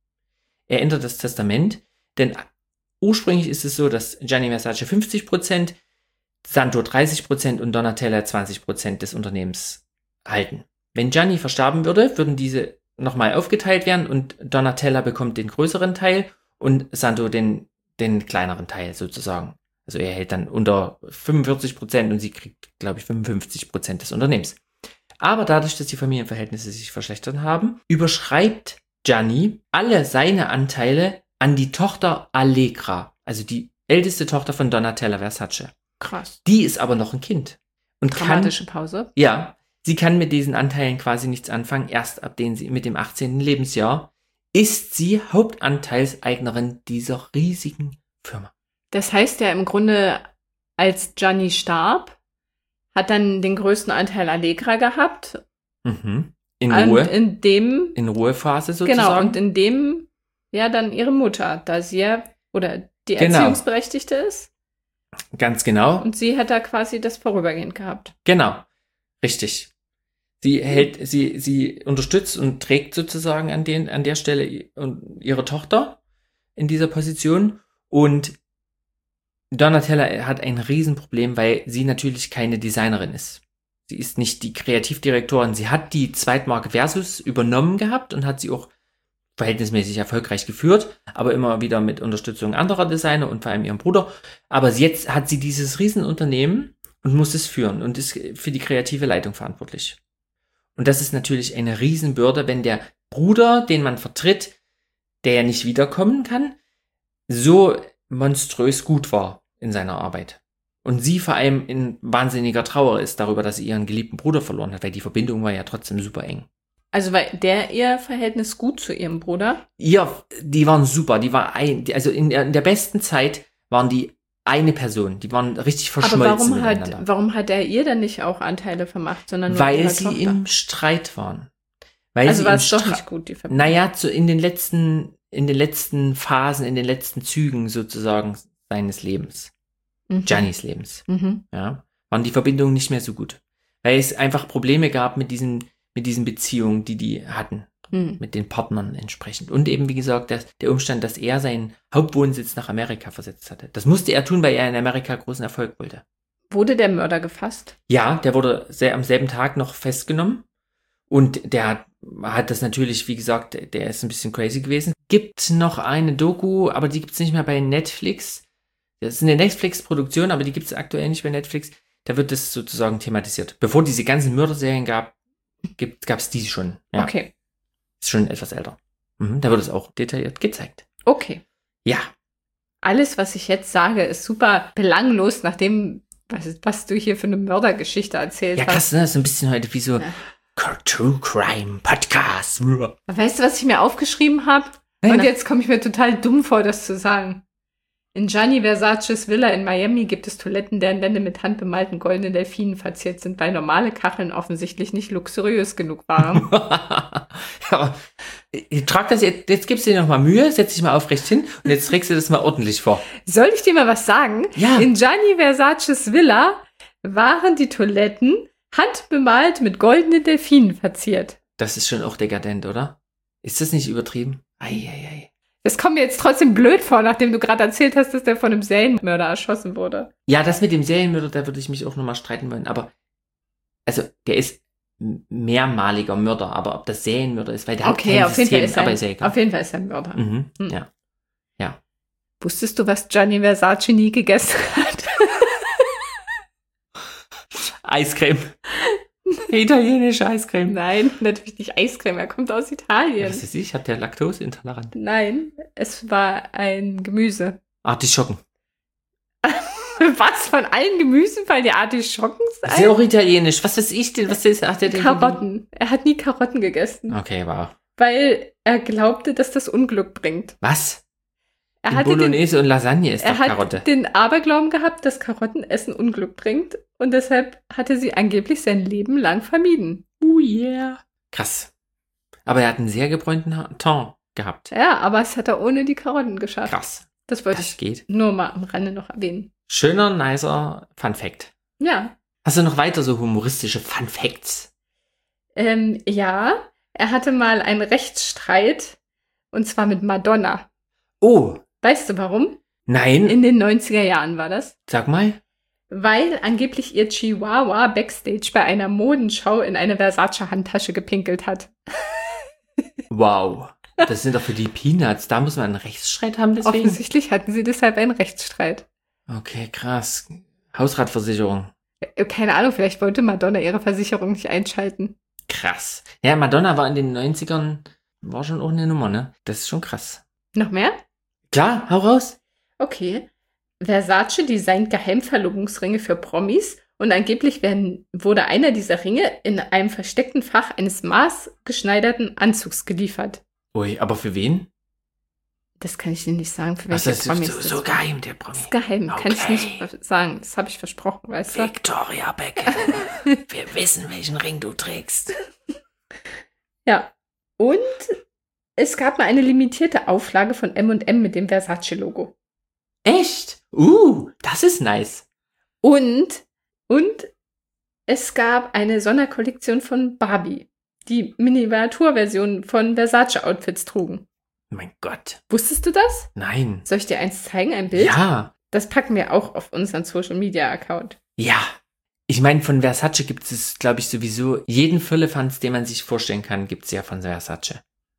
Er ändert das Testament, denn ursprünglich ist es so, dass Gianni Versace 50%, Santo 30% und Donatella 20% des Unternehmens halten. Wenn Gianni verstorben würde, würden diese nochmal aufgeteilt werden und Donatella bekommt den größeren Teil und Santo den kleineren Teil sozusagen. Also er hält dann unter 45% und sie kriegt, glaube ich, 55% des Unternehmens. Aber dadurch, dass die Familienverhältnisse sich verschlechtert haben, überschreibt Gianni alle seine Anteile an die Tochter Allegra, also die älteste Tochter von Donatella Versace. Krass. Die ist aber noch ein Kind. Und dramatische Pause. Ja, sie kann mit diesen Anteilen quasi nichts anfangen. Erst mit dem 18. Lebensjahr ist sie Hauptanteilseignerin dieser riesigen Firma. Das heißt ja im Grunde, als Gianni starb, hat dann den größten Anteil Allegra gehabt. Mhm. In Ruhe. In Ruhephase sozusagen. Genau, und in dem ja dann ihre Mutter, da sie ja, oder die Erziehungsberechtigte ist. Ganz genau. Und sie hat da quasi das vorübergehend gehabt. Genau, richtig. Sie unterstützt und trägt sozusagen an der Stelle ihre Tochter in dieser Position. Und Donatella hat ein Riesenproblem, weil sie natürlich keine Designerin ist. Sie ist nicht die Kreativdirektorin. Sie hat die Zweitmarke Versus übernommen gehabt und hat sie auch verhältnismäßig erfolgreich geführt, aber immer wieder mit Unterstützung anderer Designer und vor allem ihrem Bruder. Aber jetzt hat sie dieses Riesenunternehmen und muss es führen und ist für die kreative Leitung verantwortlich. Und das ist natürlich eine Riesenbürde, wenn der Bruder, den man vertritt, der ja nicht wiederkommen kann, so monströs gut war in seiner Arbeit. Und sie vor allem in wahnsinniger Trauer ist darüber, dass sie ihren geliebten Bruder verloren hat, weil die Verbindung war ja trotzdem super eng. Also war ihr Verhältnis gut zu ihrem Bruder? Ja, die waren super. Also in der besten Zeit waren die eine Person. Die waren richtig verschmolzen miteinander. Aber warum hat er ihr dann nicht auch Anteile vermacht, sondern nur weil ihrer sie Tochter? im Streit waren. Also war es doch nicht gut, die Verbindung? Naja, in den letzten Phasen, in den letzten Zügen sozusagen seines Lebens. Giannis Lebens. Ja, waren die Verbindungen nicht mehr so gut. Weil es einfach Probleme gab mit diesen Beziehungen, die hatten, mit den Partnern entsprechend. Und eben, wie gesagt, der Umstand, dass er seinen Hauptwohnsitz nach Amerika versetzt hatte. Das musste er tun, weil er in Amerika großen Erfolg wollte. Wurde der Mörder gefasst? Ja, der wurde am selben Tag noch festgenommen. Und der hat das natürlich, wie gesagt, der ist ein bisschen crazy gewesen. Gibt noch eine Doku, aber die gibt's nicht mehr bei Netflix. Das ist eine Netflix-Produktion, aber die gibt's aktuell nicht bei Netflix. Da wird das sozusagen thematisiert. Bevor diese ganzen Mörderserien gab's die schon. Ja. Okay. Ist schon etwas älter. Da wird es auch detailliert gezeigt. Okay. Ja. Alles, was ich jetzt sage, ist super belanglos, nachdem, was du hier für eine Mördergeschichte erzählt hast. Ja, krass, ne? Das ist ein bisschen heute wie so True Crime Podcast. Weißt du, was ich mir aufgeschrieben habe? Und jetzt komme ich mir total dumm vor, das zu sagen. In Gianni Versaces Villa in Miami gibt es Toiletten, deren Wände mit handbemalten goldenen Delfinen verziert sind, weil normale Kacheln offensichtlich nicht luxuriös genug waren. Ja, ich trag das jetzt gibst du dir nochmal Mühe, setz dich mal aufrecht hin und jetzt trägst du das mal ordentlich vor. Soll ich dir mal was sagen? Ja. In Gianni Versaces Villa waren die Toiletten handbemalt mit goldenen Delfinen verziert. Das ist schon auch dekadent, oder? Ist das nicht übertrieben? Ei. Das kommt mir jetzt trotzdem blöd vor, nachdem du gerade erzählt hast, dass der von einem Serienmörder erschossen wurde. Ja, das mit dem Serienmörder, da würde ich mich auch nochmal streiten wollen. Aber, also, der ist mehrmaliger Mörder, aber ob das Serienmörder ist, weil der hat kein System, aber ist ja egal. Auf jeden Fall ist er ein Mörder. Mhm, Hm. Ja. Wusstest du, was Gianni Versace nie gegessen hat? Eiscreme. Italienische Eiscreme. Nein, natürlich nicht Eiscreme, er kommt aus Italien. Was ist ich? Hat der Laktoseintolerant? Nein, es war ein Gemüse. Artischocken. Was, von allen Gemüsen fallen die Artischocken Das ist ja auch italienisch. Was weiß ich denn? Was ist, hat der denn? Karotten. Er hat nie Karotten gegessen. Okay, wow. Weil er glaubte, dass das Unglück bringt. Was? Er In hatte Bolognese und Lasagne ist doch er Karotte. hat den Aberglauben gehabt, dass Karottenessen Unglück bringt. Und deshalb hatte sie angeblich sein Leben lang vermieden. Yeah. Krass. Aber er hat einen sehr gebräunten Ton gehabt. Ja, aber es hat er ohne die Karotten geschafft. Krass. Das wollte Das ich geht. nur mal am Rande noch erwähnen. Schöner, nicer Fun Fact. Ja. Hast du noch weiter so humoristische Fun Facts? Ja, er hatte mal einen Rechtsstreit. Und zwar mit Madonna. Oh, Weißt du warum? nein. In den 90er Jahren war das. Sag mal. Weil angeblich ihr Chihuahua backstage bei einer Modenschau in eine Versace-Handtasche gepinkelt hat. Wow. Das sind doch für die Peanuts. Da muss man einen Rechtsstreit haben deswegen. Offensichtlich hatten sie deshalb einen Rechtsstreit. Okay, krass. Hausratversicherung. Keine Ahnung, vielleicht wollte Madonna ihre Versicherung nicht einschalten. Krass. Ja, Madonna war in den 90ern, war schon auch eine Nummer, ne? Das ist schon krass. Noch mehr? Klar, hau raus. Okay. Versace designt Geheimverlobungsringe für Promis und angeblich wurde einer dieser Ringe in einem versteckten Fach eines maßgeschneiderten Anzugs geliefert. Ui, aber für wen? Das kann ich dir nicht sagen, für Was welche ist Promis so geheim, der Promi? Das ist geheim, kann ich nicht sagen. Das habe ich versprochen, weißt du? Victoria Beckham. Wir wissen, welchen Ring du trägst. Ja. Und es gab mal eine limitierte Auflage von M&M mit dem Versace-Logo. Echt? Das ist nice. Und es gab eine Sonderkollektion von Barbie, die Miniaturversion von Versace-Outfits trugen. Mein Gott. Wusstest du das? Nein. Soll ich dir eins zeigen, ein Bild? Ja. Das packen wir auch auf unseren Social-Media-Account. Ja. Ich meine, von Versace gibt es, glaube ich, sowieso jeden Firlefanz, den man sich vorstellen kann, gibt es ja von Versace.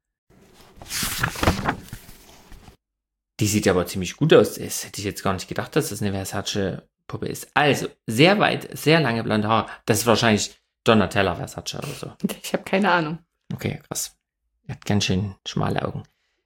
Die sieht aber ziemlich gut aus. Das hätte ich jetzt gar nicht gedacht, dass das eine Versace-Puppe ist. Also, sehr weit, sehr lange blonde Haare. Das ist wahrscheinlich Donatella Versace oder so. Ich habe keine Ahnung. Okay, krass. Er hat ganz schön schmale Augen.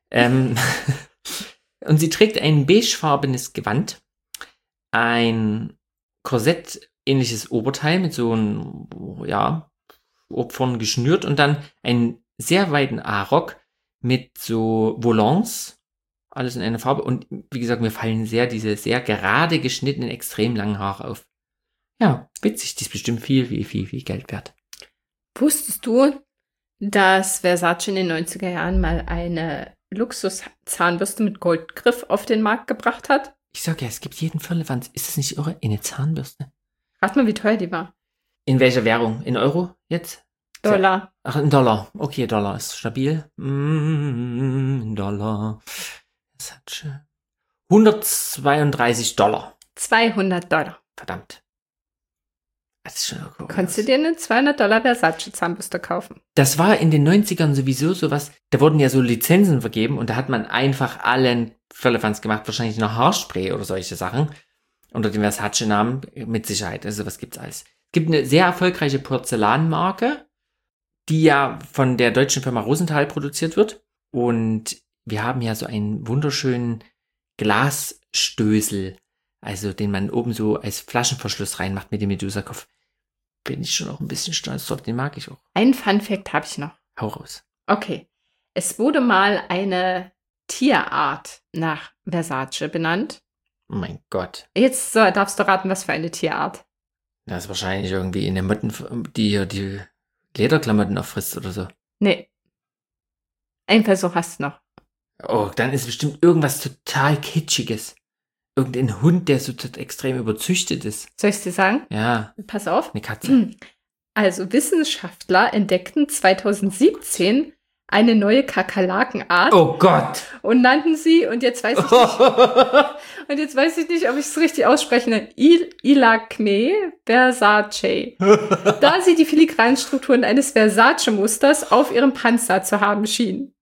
Und sie trägt ein beigefarbenes Gewand, ein Korsett-ähnliches Oberteil mit so einem, ja, vorn geschnürt und dann einen sehr weiten A-Rock mit so Volants, alles in einer Farbe. Und wie gesagt, mir fallen diese sehr gerade geschnittenen, extrem langen Haare auf. Ja, witzig, die ist bestimmt viel Geld wert. Wusstest du, dass Versace in den 90er Jahren mal eine Luxus-Zahnbürste mit Goldgriff auf den Markt gebracht hat? Ich sag ja, es gibt jeden Firlefanz. Ist das nicht irre? Eine Zahnbürste? Rat mal, wie teuer die war. In welcher Währung? In Euro jetzt? Dollar. Ach, in Dollar. Okay, Dollar ist stabil. In Dollar. Versace. $132. 200 Dollar. Verdammt. Das ist schon cool. Konntest du dir eine 200 Dollar Versace-Zahnbürste kaufen? Das war in den 90ern sowieso sowas. Da wurden ja so Lizenzen vergeben und da hat man einfach allen Firlefanz gemacht. Wahrscheinlich noch Haarspray oder solche Sachen. Unter dem Versace-Namen mit Sicherheit. Also was gibt's alles? Es gibt eine sehr erfolgreiche Porzellanmarke, die ja von der deutschen Firma Rosenthal produziert wird. Und wir haben ja so einen wunderschönen Glasstößel, also den man oben so als Flaschenverschluss reinmacht mit dem Medusakopf. bin ich schon auch ein bisschen stolz drauf. Den mag ich auch. Einen Fun-Fact habe ich noch. Hau raus. Okay. Es wurde mal eine Tierart nach Versace benannt. Oh mein Gott. Jetzt darfst du raten, was für eine Tierart. Das ist wahrscheinlich irgendwie in den Motten, die Lederklamotten auffrisst oder so. Nee. Ein Versuch hast du noch. Oh, dann ist bestimmt irgendwas total Kitschiges. Irgendein Hund, der so extrem überzüchtet ist. Soll ich es dir sagen? Ja, Pass auf. eine Katze. Also Wissenschaftler entdeckten 2017 eine neue Kakerlakenart Oh Gott. und nannten sie, und jetzt weiß ich nicht, ob ich es richtig ausspreche, Ilacme Versace, da sie die filigranen Strukturen eines Versace-Musters auf ihrem Panzer zu haben schienen.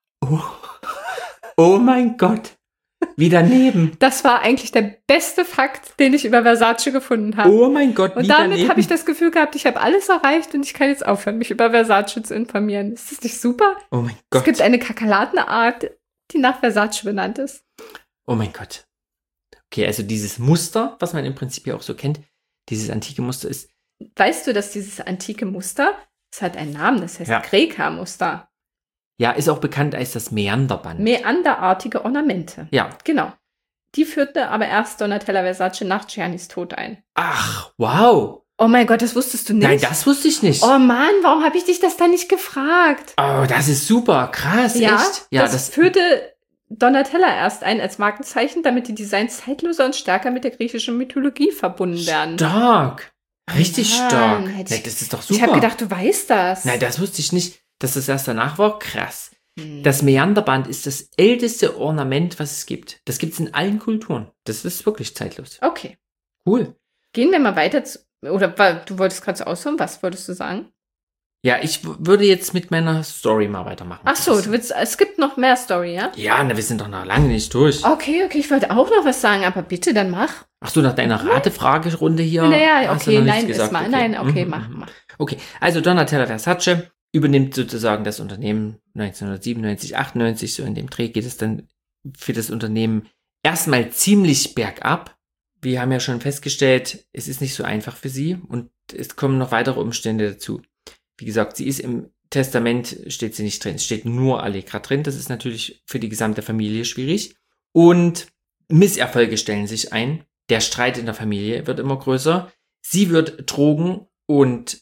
Oh mein Gott. Wie daneben. Das war eigentlich der beste Fakt, den ich über Versace gefunden habe. Oh mein Gott, wie Und damit daneben. habe ich das Gefühl gehabt, ich habe alles erreicht und ich kann jetzt aufhören, mich über Versace zu informieren. Ist das nicht super? Oh mein Gott. Es gibt eine Kakerlakenart, die nach Versace benannt ist. Oh mein Gott. Okay, also dieses Muster, was man im Prinzip ja auch so kennt, dieses antike Muster ist... Weißt du, dass dieses antike Muster, das hat einen Namen, das heißt Ja. Kreka-Muster. Ja, ist auch bekannt als das Meanderband. Meanderartige Ornamente. Ja. Genau. Die führte aber erst Donatella Versace nach Giannis Tod ein. Ach, wow. Oh mein Gott, das wusstest du nicht? Nein, das wusste ich nicht. Oh Mann, warum habe ich dich das dann nicht gefragt? Oh, das ist super, krass, echt. Ja, das führte Donatella erst ein als Markenzeichen, damit die Designs zeitloser und stärker mit der griechischen Mythologie verbunden werden. Stark. Richtig Mann, stark. hätte ich- Nein, das ist doch super. Ich habe gedacht, du weißt das. Nein, das wusste ich nicht, dass das erst danach war. Krass. Das Meanderband ist das älteste Ornament, was es gibt. Das gibt es in allen Kulturen. Das ist wirklich zeitlos. Okay. Cool. Gehen wir mal weiter zu. Oder du wolltest gerade so ausholen. Was wolltest du sagen? Ja, ich würde jetzt mit meiner Story mal weitermachen. Ach so, es gibt noch mehr Story, ja? Ja, na, wir sind doch noch lange nicht durch. Okay, ich wollte auch noch was sagen, aber bitte, dann mach. Ach so, nach deiner Ratefragerunde hier. Naja, hast du okay, noch nichts nein, gesagt. ist mal. Nein, okay, Mhm, mach. Okay, also Donatella Versace übernimmt sozusagen das Unternehmen 1997, 98, so in dem Dreh geht es dann für das Unternehmen erstmal ziemlich bergab. Wir haben ja schon festgestellt, es ist nicht so einfach für sie und es kommen noch weitere Umstände dazu. Wie gesagt, sie ist im Testament, steht sie nicht drin, es steht nur Allegra drin, das ist natürlich für die gesamte Familie schwierig. Und Misserfolge stellen sich ein, der Streit in der Familie wird immer größer, sie wird Drogen- und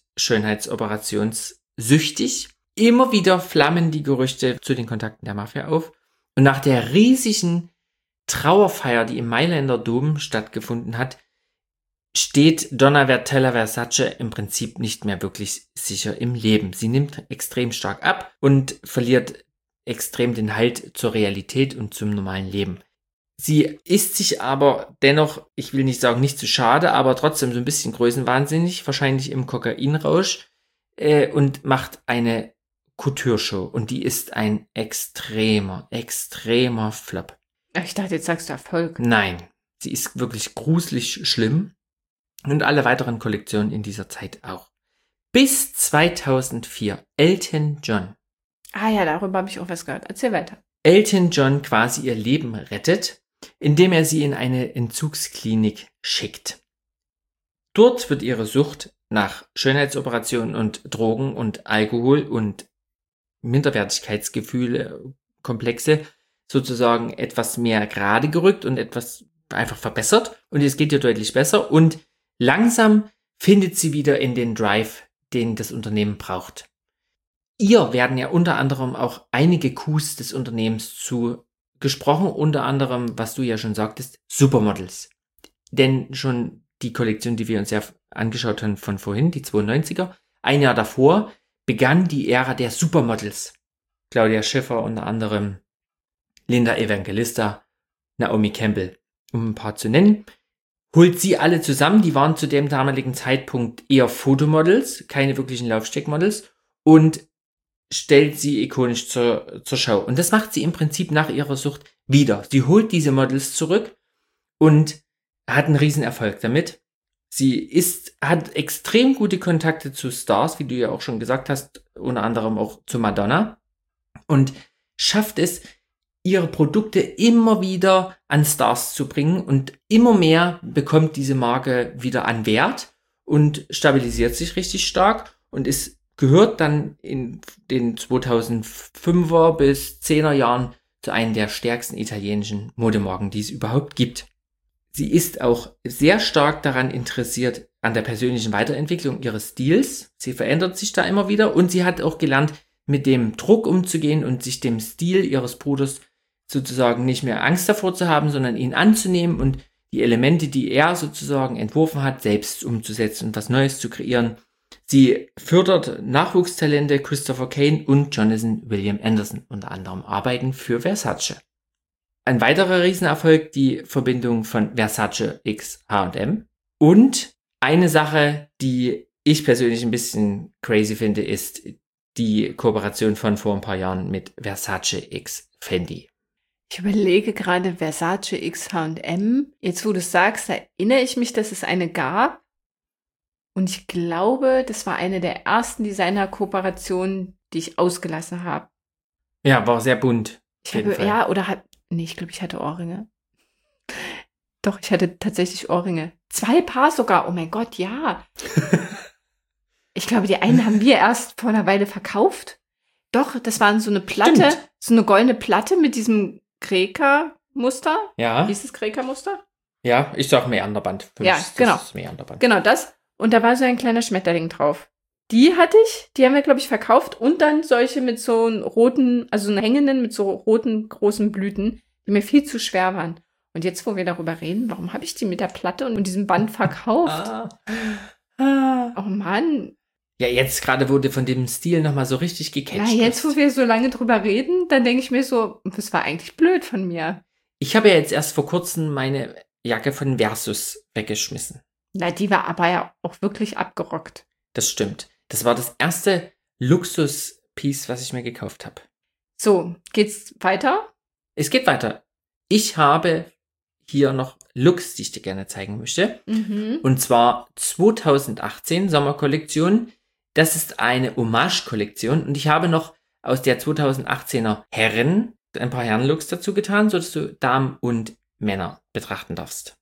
Schönheitsoperationssüchtig. Immer wieder flammen die Gerüchte zu den Kontakten der Mafia auf. Und nach der riesigen Trauerfeier, die im Mailänder Dom stattgefunden hat, steht Donatella Versace im Prinzip nicht mehr wirklich sicher im Leben. Sie nimmt extrem stark ab und verliert extrem den Halt zur Realität und zum normalen Leben. Sie ist sich aber dennoch, ich will nicht sagen nicht zu schade, aber trotzdem so ein bisschen größenwahnsinnig, wahrscheinlich im Kokainrausch, und macht eine Couture-Show. Und die ist ein extremer Flop. Ich dachte, jetzt sagst du Erfolg. Nein, sie ist wirklich gruselig schlimm. Und alle weiteren Kollektionen in dieser Zeit auch. Bis 2004 Elton John. Ah ja, darüber habe ich auch was gehört. Erzähl weiter. Elton John quasi ihr Leben rettet, indem er sie in eine Entzugsklinik schickt. Dort wird ihre Sucht nach Schönheitsoperationen und Drogen und Alkohol und Minderwertigkeitsgefühle, Komplexe sozusagen etwas mehr gerade gerückt und etwas einfach verbessert. Und es geht ihr deutlich besser und langsam findet sie wieder in den Drive, den das Unternehmen braucht. Ihr werden ja unter anderem auch einige Coups des Unternehmens zugesprochen, unter anderem, was du ja schon sagtest, Supermodels. Denn schon die Kollektion, die wir uns ja angeschaut haben von vorhin, die 92er, ein Jahr davor, begann die Ära der Supermodels. Claudia Schiffer unter anderem, Linda Evangelista, Naomi Campbell, um ein paar zu nennen. Holt sie alle zusammen, die waren zu dem damaligen Zeitpunkt eher Fotomodels, keine wirklichen Laufsteckmodels, und stellt sie ikonisch zur Schau. Und das macht sie im Prinzip nach ihrer Sucht wieder. Sie holt diese Models zurück und hat einen riesen Erfolg damit. Sie hat extrem gute Kontakte zu Stars, wie du ja auch schon gesagt hast, unter anderem auch zu Madonna, und schafft es, ihre Produkte immer wieder an Stars zu bringen, und immer mehr bekommt diese Marke wieder an Wert und stabilisiert sich richtig stark und gehört dann in den 2005er bis 10er Jahren zu einem der stärksten italienischen Modemarken, die es überhaupt gibt. Sie ist auch sehr stark daran interessiert, an der persönlichen Weiterentwicklung ihres Stils. Sie verändert sich da immer wieder und sie hat auch gelernt, mit dem Druck umzugehen und sich dem Stil ihres Bruders sozusagen nicht mehr Angst davor zu haben, sondern ihn anzunehmen und die Elemente, die er sozusagen entworfen hat, selbst umzusetzen und was Neues zu kreieren. Sie fördert Nachwuchstalente, Christopher Kane und Jonathan William Anderson unter anderem arbeiten für Versace. Ein weiterer Riesenerfolg, die Verbindung von Versace x H&M. Und eine Sache, die ich persönlich ein bisschen crazy finde, ist die Kooperation von vor ein paar Jahren mit Versace x Fendi. Ich überlege gerade Versace x H&M. Jetzt, wo du es sagst, erinnere ich mich, dass es eine gab. Und ich glaube, das war eine der ersten Designer-Kooperationen, die ich ausgelassen habe. Ja, war sehr bunt. Ich glaube, ich hatte Ohrringe. Doch, ich hatte tatsächlich Ohrringe. 2 Paar sogar. Oh mein Gott, ja. Ich glaube, die einen haben wir erst vor einer Weile verkauft. Doch, das waren so eine Platte, Stimmt. so eine goldene Platte mit diesem Greka-Muster. Ja. Hieß es Greka-Muster? Ja, ich sag Meanderband. Ja, genau. Das ist Meanderband. Genau das. Und da war so ein kleiner Schmetterling drauf. Die haben wir, glaube ich, verkauft. Und dann solche mit so einem roten, also einen hängenden mit so roten, großen Blüten, die mir viel zu schwer waren. Und jetzt, wo wir darüber reden, warum habe ich die mit der Platte und diesem Band verkauft? Oh Mann. Ja, jetzt gerade wurde von dem Stil nochmal so richtig gecatcht. Ja, jetzt, wo wir so lange drüber reden, dann denke ich mir so, das war eigentlich blöd von mir. Ich habe ja jetzt erst vor kurzem meine Jacke von Versus weggeschmissen. Na, die war aber ja auch wirklich abgerockt. Das stimmt. Das war das erste Luxus-Piece, was ich mir gekauft habe. So, geht's weiter? Es geht weiter. Ich habe hier noch Looks, die ich dir gerne zeigen möchte. Mhm. Und zwar 2018 Sommerkollektion. Das ist eine Hommage-Kollektion. Und ich habe noch aus der 2018er Herren ein paar Herrenlooks dazu getan, sodass du Damen und Männer betrachten darfst.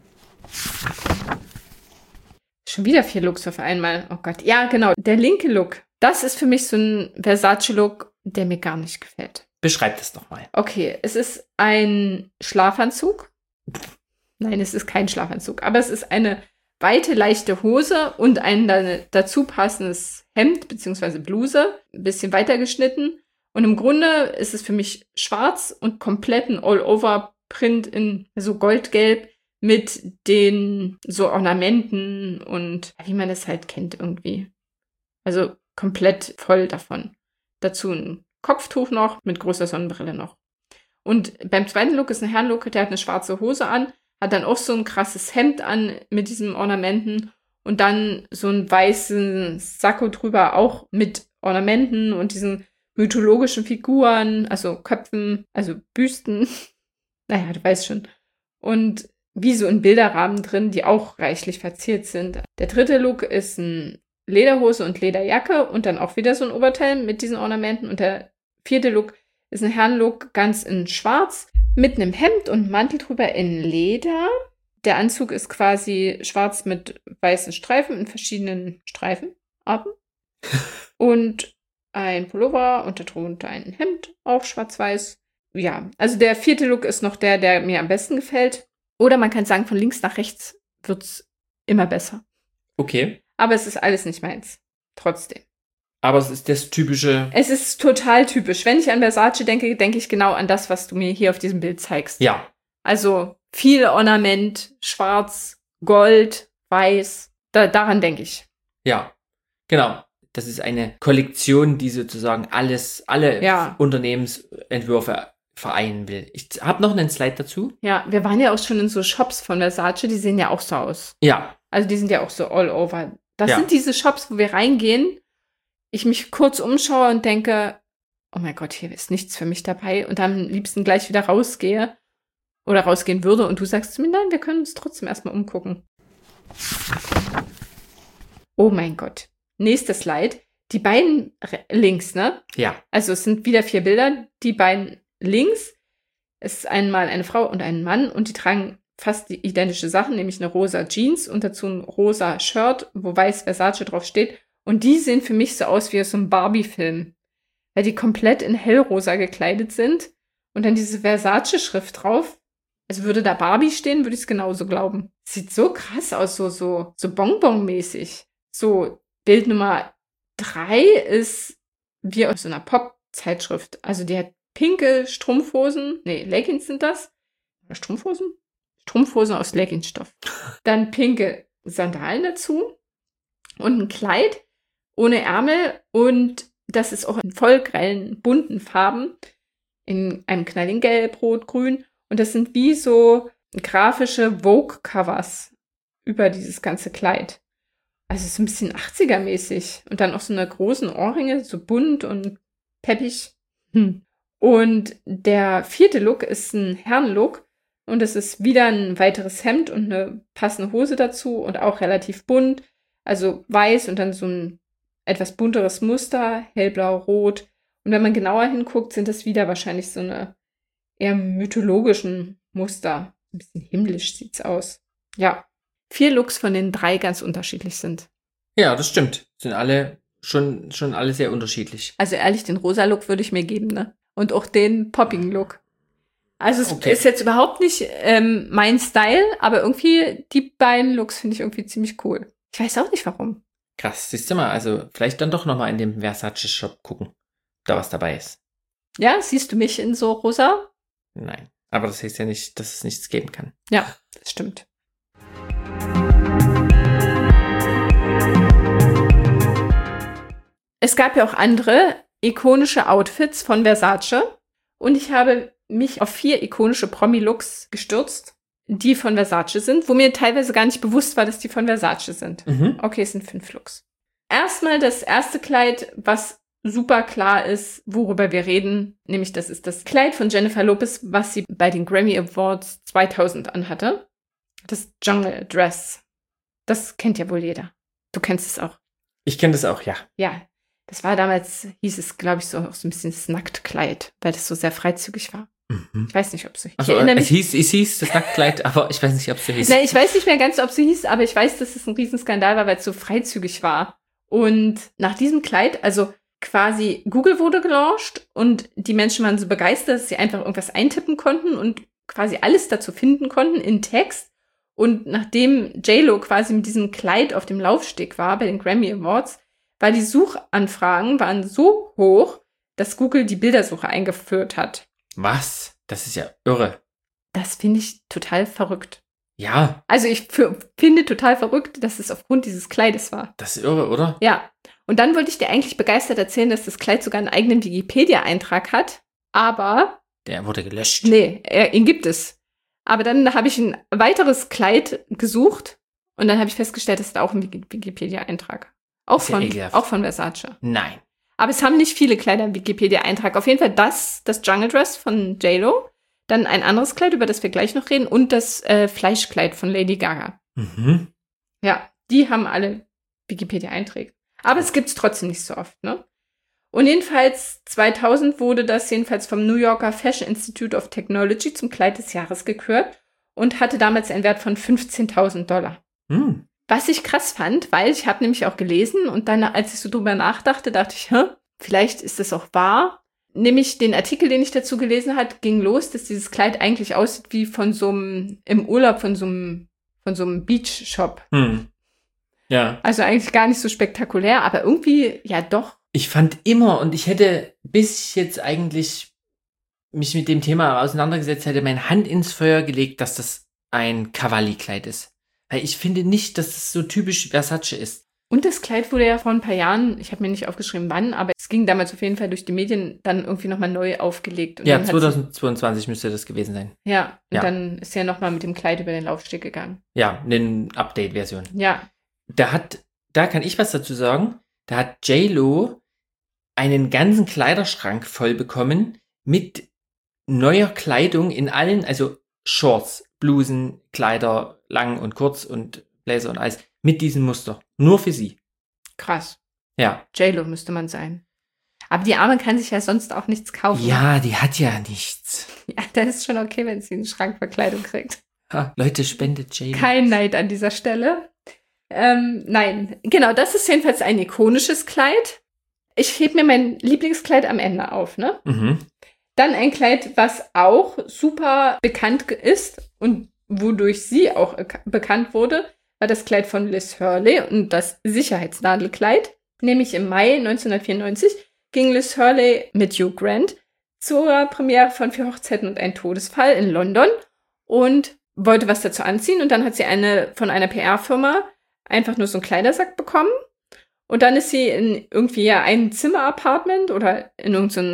Schon wieder 4 Looks auf einmal. Oh Gott. Ja, genau. Der linke Look. Das ist für mich so ein Versace-Look, der mir gar nicht gefällt. Beschreib das doch mal. Okay, es ist ein Schlafanzug. Nein, es ist kein Schlafanzug. Aber es ist eine weite, leichte Hose und ein dazu passendes Hemd bzw. Bluse. Ein bisschen weiter geschnitten. Und im Grunde ist es für mich schwarz und komplett ein All-Over-Print in so goldgelb mit den so Ornamenten und wie man das halt kennt irgendwie. Also komplett voll davon. Dazu ein Kopftuch noch mit großer Sonnenbrille noch. Und beim zweiten Look ist ein Herrenlook, der hat eine schwarze Hose an, hat dann auch so ein krasses Hemd an mit diesen Ornamenten und dann so einen weißen Sakko drüber, auch mit Ornamenten und diesen mythologischen Figuren, also Köpfen, also Büsten. Naja, du weißt schon. Und wie so in Bilderrahmen drin, die auch reichlich verziert sind. Der dritte Look ist ein Lederhose und Lederjacke und dann auch wieder so ein Oberteil mit diesen Ornamenten. Und der vierte Look ist ein Herrenlook ganz in schwarz mit einem Hemd und Mantel drüber in Leder. Der Anzug ist quasi schwarz mit weißen Streifen in verschiedenen Streifenarten. Und ein Pullover und darunter ein Hemd, auch schwarz-weiß. Ja, also der vierte Look ist noch der mir am besten gefällt. Oder man kann sagen, von links nach rechts wird's immer besser. Okay. Aber es ist alles nicht meins. Trotzdem. Aber es ist das typische... Es ist total typisch. Wenn ich an Versace denke, denke ich genau an das, was du mir hier auf diesem Bild zeigst. Ja. Also viel Ornament, schwarz, gold, weiß. Daran denke ich. Ja, genau. Das ist eine Kollektion, die sozusagen alle Unternehmensentwürfe vereinen will. Ich habe noch einen Slide dazu. Ja, wir waren ja auch schon in so Shops von Versace, die sehen ja auch so aus. Ja. Also die sind ja auch so all over. Das sind diese Shops, wo wir reingehen, ich mich kurz umschaue und denke, oh mein Gott, hier ist nichts für mich dabei und am liebsten gleich wieder rausgehe oder rausgehen würde und du sagst zu mir, nein, wir können uns trotzdem erstmal umgucken. Oh mein Gott. Nächster Slide. Die beiden links, ne? Ja. Also es sind wieder 4 Bilder. Die beiden links ist einmal eine Frau und ein Mann und die tragen fast die identische Sachen, nämlich eine rosa Jeans und dazu ein rosa Shirt, wo weiß Versace drauf steht. Und die sehen für mich so aus wie aus so einem Barbie-Film, weil die komplett in hellrosa gekleidet sind und dann diese Versace-Schrift drauf. Also würde da Barbie stehen, würde ich es genauso glauben. Sieht so krass aus, so Bonbon-mäßig. So, Bild Nummer 3 ist wie aus so einer Pop-Zeitschrift. Also die hat pinke Strumpfhosen. Nee, Leggings sind das. Oder Strumpfhosen? Strumpfhosen aus Leggingstoff. Dann pinke Sandalen dazu. Und ein Kleid ohne Ärmel. Und das ist auch in voll grellen, bunten Farben. In einem knalligen Gelb, Rot, Grün. Und das sind wie so grafische Vogue-Covers über dieses ganze Kleid. Also es ist ein bisschen 80er-mäßig. Und dann auch so eine großen Ohrringe, so bunt und peppig. Und der 4. Look ist ein Herrenlook. Und es ist wieder ein weiteres Hemd und eine passende Hose dazu. Und auch relativ bunt. Also weiß und dann so ein etwas bunteres Muster. Hellblau, rot. Und wenn man genauer hinguckt, sind das wieder wahrscheinlich so eine eher mythologischen Muster. Ein bisschen himmlisch sieht's aus. Ja. 4 Looks, von denen 3 ganz unterschiedlich sind. Ja, das stimmt. Sind alle schon alle sehr unterschiedlich. Also ehrlich, den rosa Look würde ich mir geben, ne? Und auch den poppigen Look. Also es ist jetzt überhaupt nicht mein Style, aber irgendwie die beiden Looks finde ich irgendwie ziemlich cool. Ich weiß auch nicht warum. Krass, siehst du mal, also vielleicht dann doch nochmal in dem Versace-Shop gucken, ob da was dabei ist. Ja, siehst du mich in so rosa? Nein, aber das heißt ja nicht, dass es nichts geben kann. Ja, das stimmt. Es gab ja auch andere ikonische Outfits von Versace und ich habe mich auf 4 ikonische Promi-Looks gestürzt, die von Versace sind, wo mir teilweise gar nicht bewusst war, dass die von Versace sind. Okay, es sind 5 Looks. Erstmal das erste Kleid, was super klar ist, worüber wir reden, nämlich das ist das Kleid von Jennifer Lopez, was sie bei den Grammy Awards 2000 anhatte. Das Jungle Dress. Das kennt ja wohl jeder. Du kennst es auch. Ich kenne das auch, ja. Ja, das war damals, hieß es, glaube ich, so auch so ein bisschen das Nacktkleid, weil das so sehr freizügig war. Ich weiß nicht, ob es so hieß. Also, es hieß das Nacktkleid, aber ich weiß nicht, ob es so hieß. Nein, ich weiß nicht mehr ganz, ob es so hieß, aber ich weiß, dass es ein Riesenskandal war, weil es so freizügig war. Und nach diesem Kleid, also quasi Google wurde gelauncht und die Menschen waren so begeistert, dass sie einfach irgendwas eintippen konnten und quasi alles dazu finden konnten in Text. Und nachdem J.Lo quasi mit diesem Kleid auf dem Laufsteg war bei den Grammy Awards, weil die Suchanfragen waren so hoch, dass Google die Bildersuche eingeführt hat. Was? Das ist ja irre. Das finde ich total verrückt. Ja. Also ich finde total verrückt, dass es aufgrund dieses Kleides war. Das ist irre, oder? Ja. Und dann wollte ich dir eigentlich begeistert erzählen, dass das Kleid sogar einen eigenen Wikipedia-Eintrag hat. Aber der wurde gelöscht. Nee, ihn gibt es. Aber dann habe ich ein weiteres Kleid gesucht und dann habe ich festgestellt, es hat auch einen Wikipedia-Eintrag. Auch von Versace. Nein. Aber es haben nicht viele Kleider einen Wikipedia-Eintrag. Auf jeden Fall das Jungle Dress von J.Lo. Dann ein anderes Kleid, über das wir gleich noch reden. Und das Fleischkleid von Lady Gaga. Ja, die haben alle Wikipedia-Einträge. Aber es gibt's trotzdem nicht so oft, ne? Und jedenfalls 2000 wurde das jedenfalls vom New Yorker Fashion Institute of Technology zum Kleid des Jahres gekürt und hatte damals einen Wert von $15.000. Was ich krass fand, weil ich habe nämlich auch gelesen und dann, als ich so drüber nachdachte, dachte ich, vielleicht ist das auch wahr. Nämlich den Artikel, den ich dazu gelesen habe, ging los, dass dieses Kleid eigentlich aussieht wie von so einem, im Urlaub von so einem Beach-Shop. Ja. Also eigentlich gar nicht so spektakulär, aber irgendwie, ja doch. Ich fand immer, und ich hätte, bis ich jetzt eigentlich mich mit dem Thema auseinandergesetzt hätte, meine Hand ins Feuer gelegt, dass das ein Cavalli-Kleid ist. Weil ich finde nicht, dass das so typisch Versace ist. Und das Kleid wurde ja vor ein paar Jahren, ich habe mir nicht aufgeschrieben, wann, aber es ging damals auf jeden Fall durch die Medien dann irgendwie nochmal neu aufgelegt. Und ja, 2022 müsste das gewesen sein. Ja, und dann ist sie ja nochmal mit dem Kleid über den Laufsteg gegangen. Ja, eine Update-Version. Ja. Da kann ich was dazu sagen. Da hat J.Lo einen ganzen Kleiderschrank voll bekommen mit neuer Kleidung in allen, also Shorts, Blusen, Kleider, lang und kurz und Blazer und alles, mit diesem Muster. Nur für sie. Krass. Ja. J.Lo müsste man sein. Aber die Arme kann sich ja sonst auch nichts kaufen. Ja, die hat ja nichts. Ja, das ist schon okay, wenn sie einen Schrank Verkleidung kriegt. Ha, Leute, spendet Jane. Kein Neid an dieser Stelle. Nein, genau, das ist jedenfalls ein ikonisches Kleid. Ich hebe mir mein Lieblingskleid am Ende auf, ne? Mhm. Dann ein Kleid, was auch super bekannt ist und wodurch sie auch bekannt wurde, war das Kleid von Liz Hurley und das Sicherheitsnadelkleid. Nämlich im Mai 1994 ging Liz Hurley mit Hugh Grant zur Premiere von 4 Hochzeiten und ein Todesfall in London und wollte was dazu anziehen. Und dann hat sie von einer PR-Firma einfach nur so einen Kleidersack bekommen. Und dann ist sie in irgendwie ein Zimmer-Apartment oder in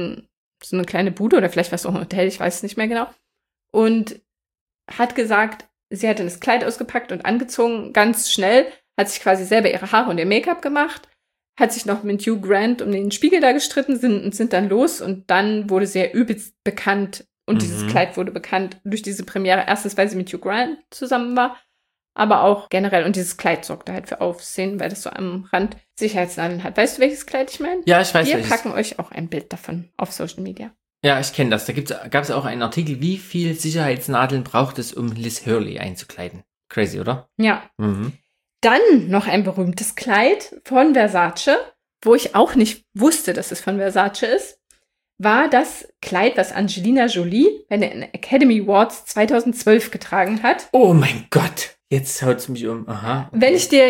so eine kleine Bude oder vielleicht was auch ein Hotel, ich weiß es nicht mehr genau. Und hat gesagt, sie hätte das Kleid ausgepackt und angezogen, ganz schnell, hat sich quasi selber ihre Haare und ihr Make-up gemacht, hat sich noch mit Hugh Grant um den Spiegel da gestritten sind dann los und dann wurde sie ja übelst bekannt und dieses Kleid wurde bekannt durch diese Premiere. Erstens, weil sie mit Hugh Grant zusammen war, aber auch generell. Und dieses Kleid sorgte halt für Aufsehen, weil das so am Rand Sicherheitsnadeln hat. Weißt du, welches Kleid ich meine? Ja, ich weiß Wir welches. packen euch auch ein Bild davon auf Social Media. Ja, ich kenne das. Da gab es auch einen Artikel, wie viel Sicherheitsnadeln braucht es, um Liz Hurley einzukleiden. Crazy, oder? Ja. Mhm. Dann noch ein berühmtes Kleid von Versace, wo ich auch nicht wusste, dass es von Versace ist, war das Kleid, was Angelina Jolie bei den Academy Awards 2012 getragen hat. Oh mein Gott, jetzt haut's mich um. Aha. Okay. Wenn ich dir